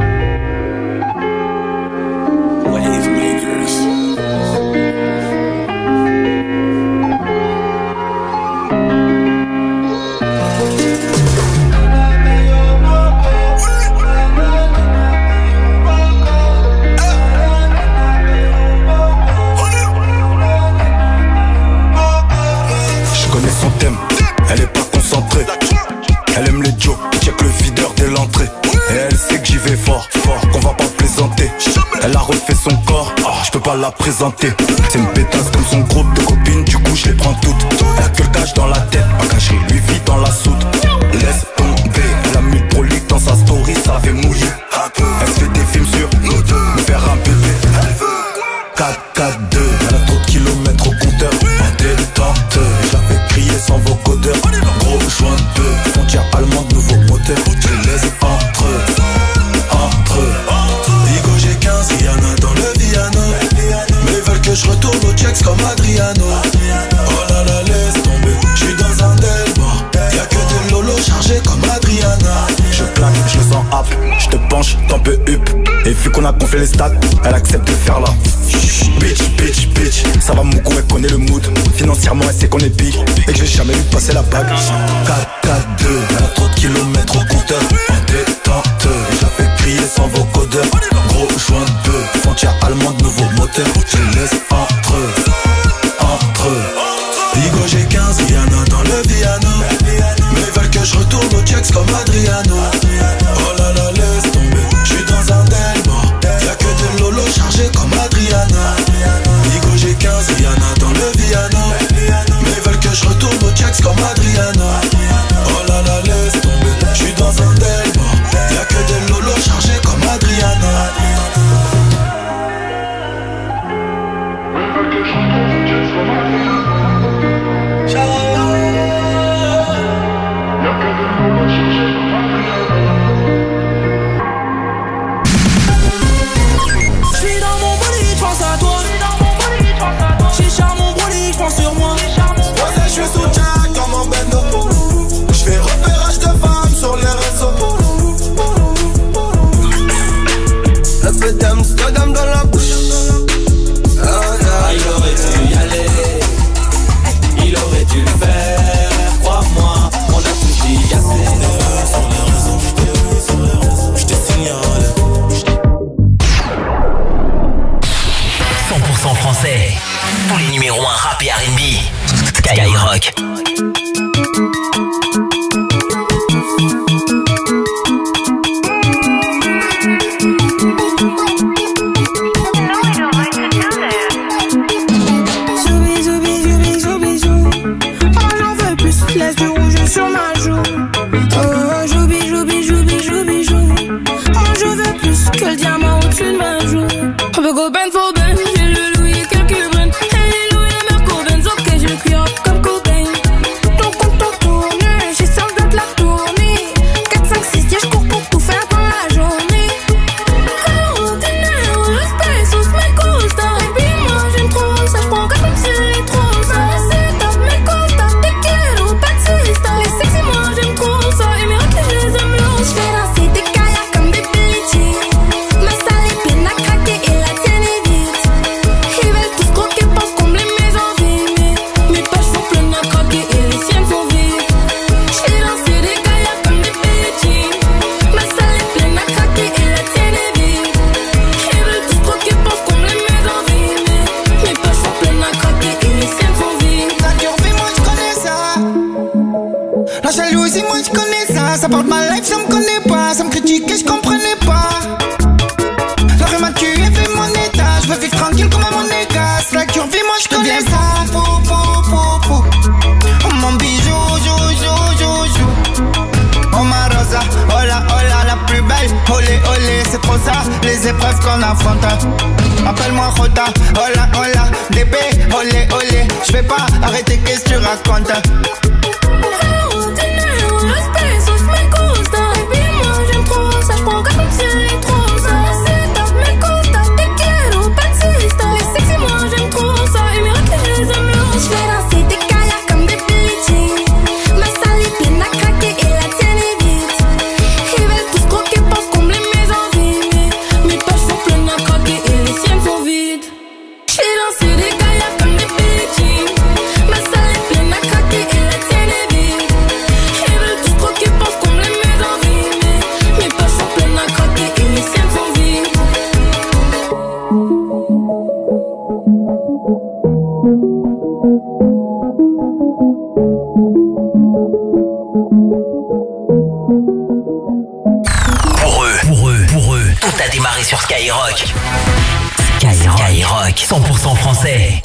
Wave Makers. Je connais son thème, elle est pas concentrée. Elle aime les Joe, check le videur dès l'entrée. Et elle sait que j'y vais fort, fort, qu'on va pas plaisanter. Elle a refait son corps, oh, je peux pas la présenter. C'est une pétasse comme son groupe de copines, du coup je les prends toutes. Elle a que le cash dans la tête, pas caché, lui vit dans la soute. Laisse tomber, elle a mis le prolique dans sa story, ça fait mouiller. Elle se fait des films sur nous deux, me faire un bébé. quatre quatre deux, elle a trop de kilomètres au compteur. En détente, je la fais crier sans vocodeur. Gros joint de frontière allemande, nouveau moteur. Je les laisse entre eux, entre eux. Digo j'ai quinze, Rihanna dans le piano. Mais ils veulent que je retourne au checks comme Adriano. Oh là là, laisse tomber, je suis dans un delma. Y'a que des lolos chargés comme Adriana. Je claque, je le sens hap, je te penche, t'en peux up. Et vu qu'on a gonflé les stats, elle accepte de faire la bitch, bitch, bitch. Ça va mon coup, elle connaît le mood. Financièrement, elle sait qu'on est big et que j'ai jamais vu passer la bague. quatre quatre deux, elle a trop de kilomètres au compteur. En détente, je la fais crier sans vocodeur. Gros joint de bœuf, frontière allemande, nouveau moteur. Je les laisse entre eux, entre eux. Digo j'ai quinze, Rihanna dans le piano. Mais ils veulent que je retourne au checks comme Adriano. Oh là là, laisse tomber, je suis dans un delma. Y'a que des lolos chargés comme Adriana. Digo j'ai quinze, Rihanna dans le piano. Mais ils veulent que je retourne au checks comme Adriana. Oh là là, laisse tomber, je suis dans un delma. Y'a que des lolos chargés comme Adriana. J'suis dans mon bolide, j'pense à toi. Chicha mon bolide, j'pense sur moi. Ouais, je suis sous Jack dans mon bendo. J'fais repérage de femmes sur les réseaux. Un peu d'Amsterdam dans la bouche. Oh, ah, il aurait dû y aller, il aurait dû le faire. Crois-moi, on a tout dit assez. Sur les réseaux, j'te signale. cent pour cent français, tous les numéros un rap et R and B. Skyrock. Zoubi, zoubi, zoubi, zoubi, zou. Oh, j'en veux plus, laisse du rouge sur ma joue. Oh, joubi, joubi, joubi, joubi, jou. Oh, je veux plus que le diamant au-dessus de ma joue. On veut go ben for ben, j'ai le louis et quelques brunes. Hey, les louis et Merco Benz, ok, j'ai le cuir comme Cobain. Ton compte en tourne, j'ai seul de la tournée. quatre, cinq, six, je cours pour tout faire dans la journée. Oh, dinero, los pesos me gusta. Et puis moi j'aime trop ça, j'prends comme si les trop ça. C'est top, me costa, te quiero, taxista. Les sexy, moi j'aime trop ça. Et mes raclés, je les aime l'eau. J'fais danser des kayaks comme des Billie Jean. Ma salle est pleine à craquer et la tienne est vide. Ils veulent tous croquer parce qu'on me les met en vie. Mais mes pages sont pleines à craquer et les siennes sont vides. J'fais danser des kayaks comme des Billie Jean. Ma salle est pleine à craquer et la tienne est vide. Ils veulent tous croquer parce qu'on me les met en vie. Mais mes pages sont pleines à craquer et les siennes sont vides. La curvée, moi je connais ça. La jalousie, moi je connais ça. Ça parle de ma life, ça me connaît pas. Ça me critique et je comprenais pas. La rue m'a tué, fait mon état. Je veux vivre tranquille comme à mon état. La curvée, moi je connais ça. preuve qu'on affronte. Appelle-moi Rota, hola hola, bébé, olé olé. J'vais pas arrêter, qu'est-ce que tu racontes? Sur Skyrock. Skyrock. Skyrock, cent pour cent français.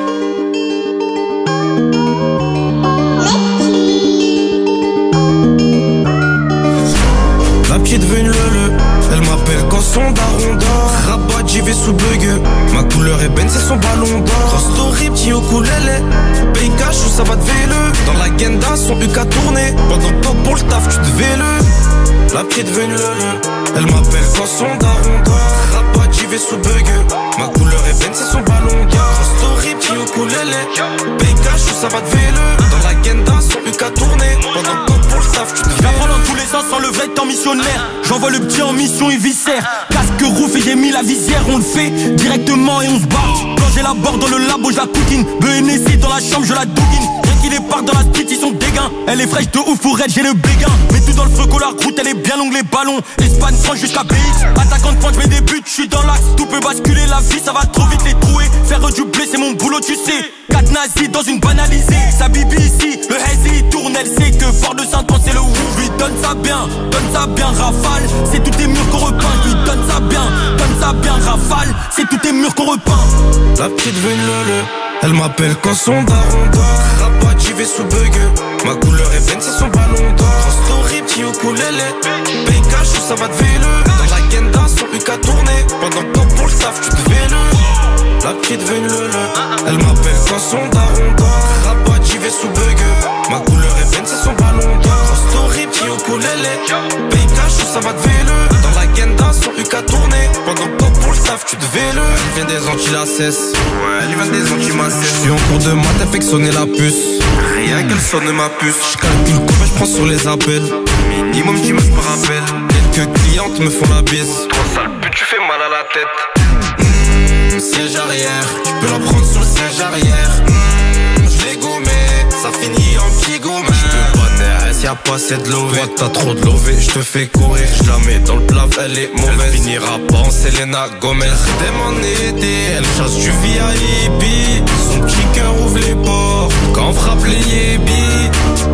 La petite veut une lele, elle m'appelle quand son daron dort. Rabat, j'y vais sous bug. Ma couleur est ben, c'est son ballon d'or. Cross story, petit au coulélé. Paye cash ou ça va te véle. Dans la genda, son U K tourné. Pendant que pour le taf, tu te véle. La petite veut une lele, elle m'appelle quand son daron dort. Rabat, j'y vais sous bug. Ma couleur est ben, c'est son ballon d'or. Cross story, petit au coulélé. Paye cash ou ça va te véle. Dans la genda, son U K tourné. Pendant que pour le taf, tu te véle. J'apprends dans tous les sens sans le vrai temps missionnaire. J'envoie le petit en mission et viscère. Casque rouf et j'ai mis la visière. On le fait directement et on se barre. Quand j'ai la barre dans le labo, je la coquine. B N S I dans la chambre, je la douguine. Rien qu'il est part dans la street, ils sont dégains. Elle est fraîche de ouf ou raide, j'ai le béguin. Mets tout dans le feu, la route, elle est bien longue, les ballons. Espagne, France jusqu'à B X. Attaquant de pointe, je mets des buts, je suis dans l'axe. Tout peut basculer, la vie, ça va trop vite les trouer. Faire du blé, c'est mon boulot, tu sais. Quatre nazis dans une banalisée. Sa bibi ici, le hazy tourne, elle sait que fort de Saint-Ouen, c'est le ouf. Je lui donne ça bien, donne ça bien, rafale. C'est tous tes murs qu'on repeint, je lui donne ça bien, donne ça bien, rafale. C'est tous tes murs qu'on repeint. La petite veut une lele, elle m'appelle quand son daron dort. Rabat, j'y vais sous bug. Ma couleur est ben, c'est son ballon d'or. Cross story, petit au coulélé. Paye cash ou ça va te véle. Dans la genda, son U K tourné. Pendant que pour le taf, tu te véle. La petite veut une lele, elle m'appelle quand son daron dort. Rabat, j'y vais sous bug. Ma couleur est ben, c'est son ballon d'or. Cross story, petit au coulélé. Paye cash ou ça va te véle. Dans la genda, son U K tourné. Pendant que pour le taf, tu te véle. Elle vient des Antilles, la cesse. Ouais, elle vient des Antilles, ma cesse. J'suis en cours de maths, elle fait que sonner la puce. Rien qu'elle sonne ma puce. J'calcule combien j'prends sur les appels. Minimum dix meufs par appel. Quelques clientes me font la bise. Toi sale pute, tu fais mal à la tête. Mmh, siège arrière, tu peux la prendre sur le siège arrière. Mmh, j'l'ai gommé, ça finit en petit gommé. J'te banner, y'a pas assez de lové. Toi t'as trop de lové, j'te fais courir. J'la mets dans le plat, elle est mauvaise. Elle finira pas en Selena Gomez. Redem en été, elle chasse du V I P. Son petit cœur ouvre les portes quand on frappe les yébis.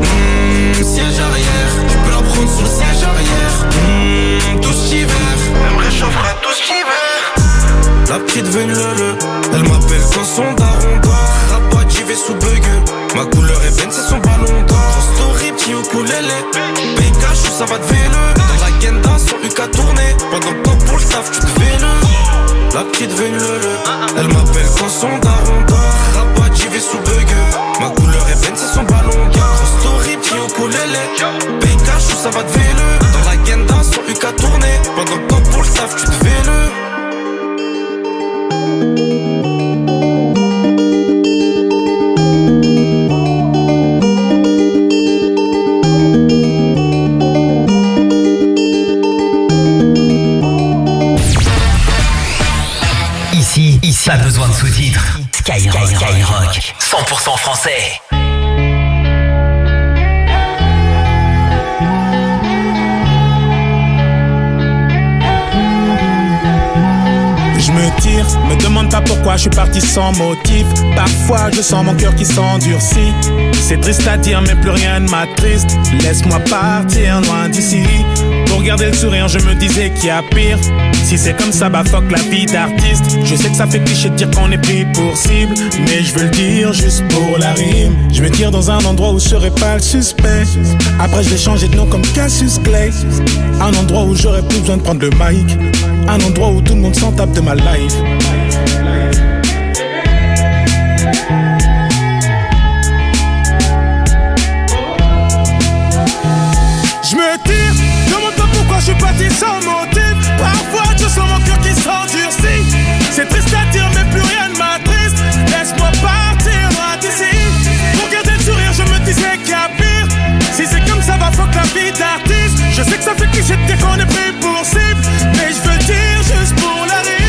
Mmh, siège arrière, tu peux la prendre sur le siège arrière. Mmh, tout cet hiver, elle me réchauffera tout cet hiver. La petite veut une lele, elle m'appelle quand son daron dort. Rabat, j'y vais sous bug. Ma couleur est ben, c'est son ballon d'or. Story, petit au coulélé. Paye cash ou ça va te véle. Dans la genda, son U K tourné. Pendant que pour le taf, tu te véle. La petite veut une lele, elle m'appelle quand son daron dort. Rabat, j'y vais sous bug. Ma couleur est ben, c'est son ballon d'or. Story, petit au coulélé. Paye cash ou ça va te véle. Dans la genda, son U K tourné. Pendant que pour le taf, tu te véle. Ici, ici, pas besoin de sous-titres. Skyrock, Skyrock, cent pour cent français. Je me tire, me demande pas pourquoi je suis parti sans motif. Parfois je sens mon cœur qui s'endurcit. C'est triste à dire mais plus rien ne m'attriste. Laisse-moi partir loin d'ici. Pour garder le sourire je me disais qu'il y a pire. Si c'est comme ça bah fuck la vie d'artiste. Je sais que ça fait cliché de dire qu'on est pris pour cible, mais je veux le dire juste pour la rime. Je me tire dans un endroit où je serai pas le suspect. Après je vais changer de nom comme Cassius Clay. Un endroit où j'aurais plus besoin de prendre le mic. Un endroit où tout le monde s'en tape de ma life. Je me tire, demande pas pourquoi je suis parti sans motif. Parfois je sens mon cœur qui s'endurcit. C'est triste à dire mais plus rien ne m'attriste. Laisse-moi partir loin d'ici. Pour garder le sourire je me disais qu'il y a pire. Si c'est comme ça va fuck la vie d'artiste. Je sais que ça fait cliché de dire qu'on est pris pour cible. Mais je veux dire juste pour la rire.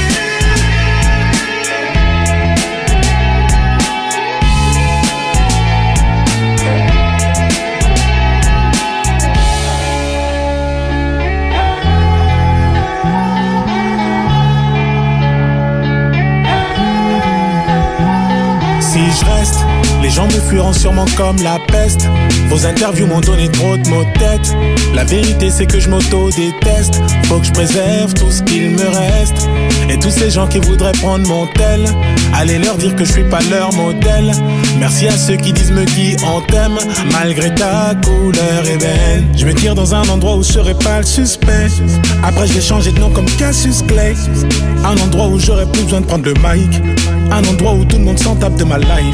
Si je reste, les gens me fuiront sûrement comme la peste. Vos interviews m'ont donné trop de maux de tête. La vérité c'est que je m'auto-déteste. Faut que je préserve tout ce qu'il me reste. Et tous ces gens qui voudraient prendre mon tel, allez leur dire que je suis pas leur modèle. Merci à ceux qui disent me qui on t'aime, malgré ta couleur ébène. Je me tire dans un endroit où je serai pas le suspect. Après je vais changer de nom comme Cassius Clay. Un endroit où j'aurais plus besoin de prendre le mic. Un endroit où tout le monde s'en tape de ma life.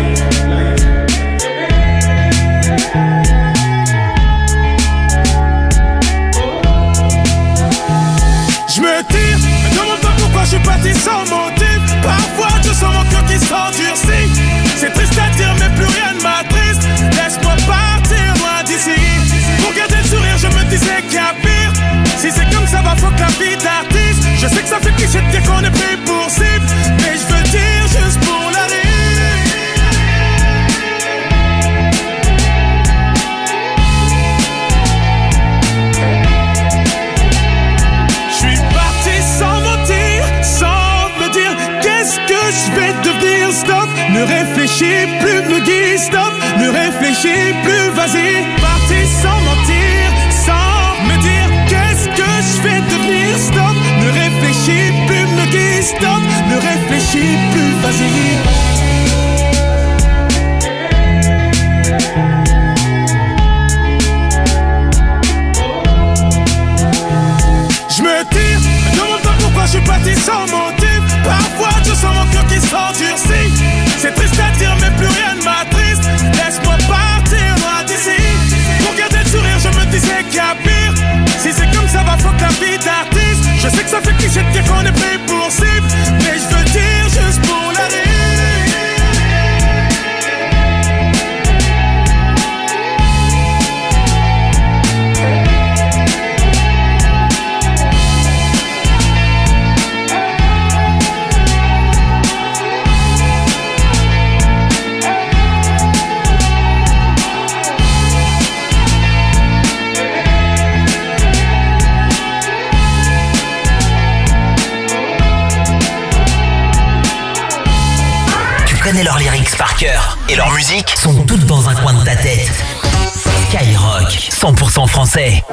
Je me tire, me demande pas pourquoi je suis parti sans motif. Parfois je sens mon cœur qui s'endurcit. C'est triste à dire mais plus rien ne m'attriste. Laisse-moi partir loin d'ici. Pour garder le sourire je me disais qu'il y a pire. Si c'est comme ça va fuck la vie d'artiste. Je sais que ça fait cliché de dire qu'on est pris pour cible. Mais je veux dire juste pour la rire. Je vais devenir stop. Ne réfléchis plus, me guide, stop. Ne réfléchis plus, vas-y. Parti sans mentir, sans me dire qu'est-ce que je vais devenir stop. Ne réfléchis plus, me guide, stop. Ne réfléchis plus, vas-y. Je me tire, me demande pas pourquoi je suis parti sans motif. Parfois je sens mon cœur qui s'endurcit. C'est triste à dire mais plus rien ne m'attriste. Laisse-moi partir loin d'ici. Pour garder le sourire je me disais qu'il y a pire. Si c'est comme ça va fuck la vie d'artiste. Je sais que ça fait cliché de dire qu'on est pris pour cible. Mais je veux dire juste pour la rire. Connais leurs lyrics par cœur et leurs musiques sont toutes dans un coin de ta tête. Skyrock, cent pour cent français.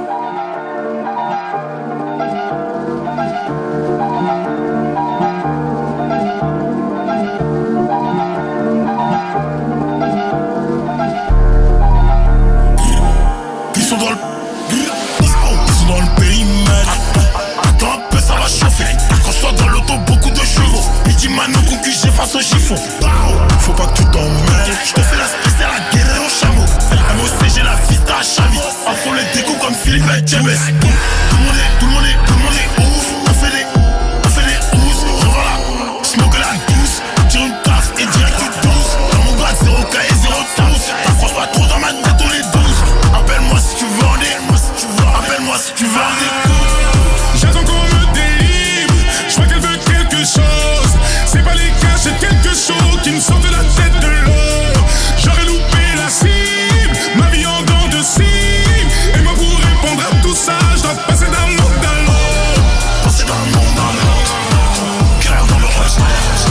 Ils sont dans le... Ils sont dans le périmètre. Attends un peu, ça va chauffer. Quand je sors dans l'auto, beaucoup de chevaux. Pidi Mano, concu, j'efface au chiffon. Faut pas que tu t'emmènes. Je te fais la spéciale, la guerre au chameau. M O C, j'ai la vista à Chavi. En fond les décos comme Philippe et James. Tout le monde est, tout le monde est, tout le monde est ouf. On fait des, on fait des housses. Revends la, smoke la douce. Tire une taf et direct tu douce. Dans mon bras, zéro K et zéro tous. T'approches pas trop dans ma tête, on est douze. Appelle-moi si tu veux en appelle-moi si tu veux, appelle-moi si tu veux en écoute. J'attends qu'on me délivre. Je vois qu'elle veut quelque chose. C'est pas les cas, c'est quelque chose qui me sort de la tête de l'eau. J'aurais loupé la cible, ma vie en dents de cible. Et moi pour répondre à tout ça, je dois passer d'un monde à l'autre. Passer d'un monde à l'autre. Cœur dans le reste.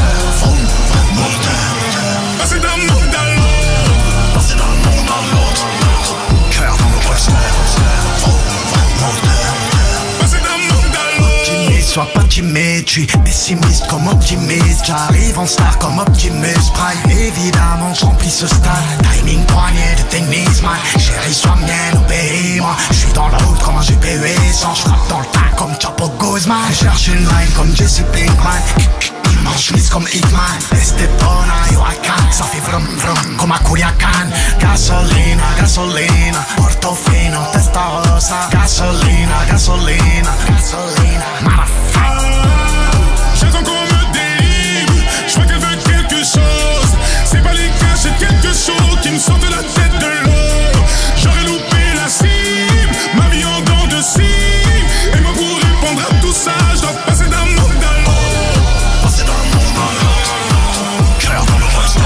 Passer d'un monde à l'autre. Passer d'un monde à l'autre. Cœur dans le reste. Passer d'un monde à l'autre. Sois pas timide, limite. J'suis pessimiste comme optimiste. J'arrive en star comme Optimus Prime. Évidemment j'remplis ce stade. Timing poignet de tennis man. Chérie sois mienne, obéis-moi. J'suis dans la route comme un G P U sans. J'frappe dans le tas comme Chapo Guzman. Cherche une line comme Jesse Pinkman. Mange mise comme Hitman. Estepona, Huracan. Ça fait vrum vrum comme à Culiacan. Gasolina, gasolina. Portofino, Testarossa. Gasolina, gasolina, gasolina. Motherfucker. J'attends qu'on me délivre. J'vois qu'elle veut quelque chose. C'est pas les cas, j'ai quelque chose qui me sort de la tête de l'eau. J'aurais loupé la cible. Ma vie en dents de cible. Et moi pour répondre à tout ça, j'dois passer d'un monde à l'autre. Passer d'un monde à l'autre. Cœur dans le poster.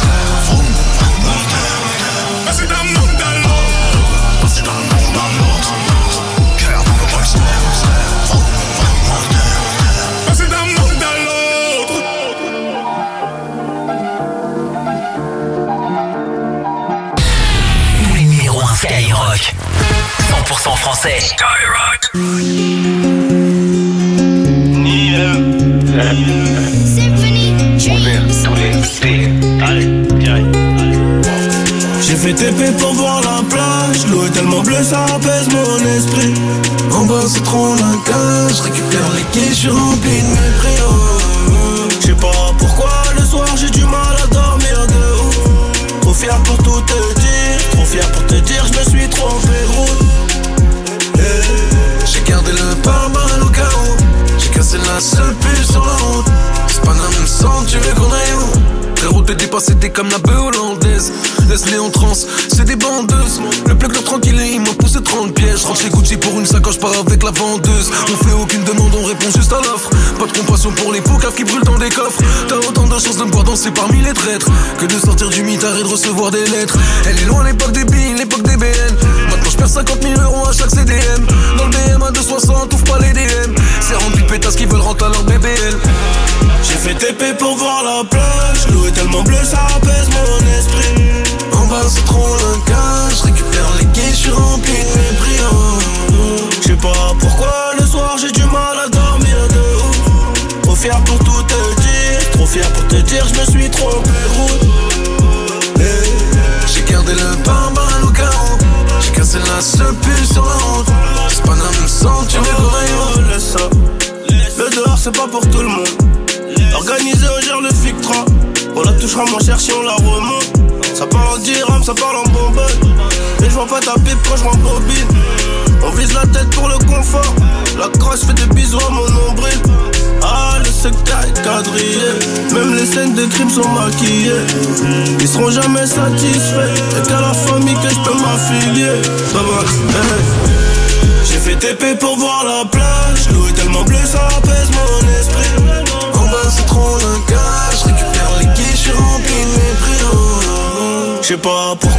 Passer d'un monde à l'autre. Passer d'un monde à l'autre. Cœur dans le poster. Passer d'un monde à l'autre. Tous les numéros un Skyrock. cent pour cent français. Skyrock. J'ai fait T P pour voir la plage. L'eau est tellement bleue, ça apaise mon esprit. En bas c'est trop la cage. Je récupère les quais, je suis rempli de mépris. Oh, oh, oh. Je sais pas pourquoi le soir j'ai du mal à dormir de ouf. Trop fier pour tout te dire. Trop fier pour te dire, je me suis trompé de route. Hey, j'ai gardé le pare-balles au cas où. J'ai cassé la seule puce sur la route. C'est pas la même sang, tu veux qu'on aille où? Frérot, t'es dépassé, t'es comme la bœuf hollandaise. Laisse-les en transe, c'est des bandeuses. Le plug leur tranquille et il m'a poussé trente pièges. Rentre chez Gucci pour une sacoche, pars avec la vendeuse. On fait aucune demande, on répond juste à l'offre. Pas de compassion pour les poucaves qui brûlent dans des coffres. T'as autant de chance de me voir danser parmi les traîtres que de sortir du mitard et de recevoir des lettres. Elle est loin l'époque des billes, l'époque des B N. Maintenant je perds cinquante mille euros à chaque C D M. Dans le B M à deux cent soixante, ouvre pas les D M. C'est rempli de pétasses qui veulent rentrer à leur B B L. J'ai fait T P pour voir la plage. L'eau est tellement bleue, ça apaise mon esprit. En bas c'est trop le cas. Je récupère les quais, je suis rempli de mépris. Oh, oh. Je sais pas pourquoi le soir j'ai du mal à dormir de ouf. Trop fier pour tout te dire. Trop fier pour te dire, je me suis trompé de route. Hey, j'ai gardé le pare-balles au cas où. J'ai cassé la seule puce sur la route. C'est pas la même sang, tu veux qu'on aille. Laisse ça. Le dehors c'est pas pour tout le monde. Organisé au gère le Fictra. On la touchera moins cher si on la remonte. Ça parle en dirham, ça parle en bonbonne. Et je vois pas ta pipe quand je rembobine. On vise la tête pour le confort. La crosse fait des bisous à mon nombril. Ah, le secteur est quadrillé. Même les scènes de crime sont maquillées. Ils seront jamais satisfaits. Et qu'à la famille que je peux m'affilier. Hey. J'ai fait T P pour voir la plage. L'eau est tellement bleue, ça apaise mon esprit. En bas c'est trop le cas. Je récupère les quais, je suis rempli de mépris. Oh, oh. Je sais pas pourquoi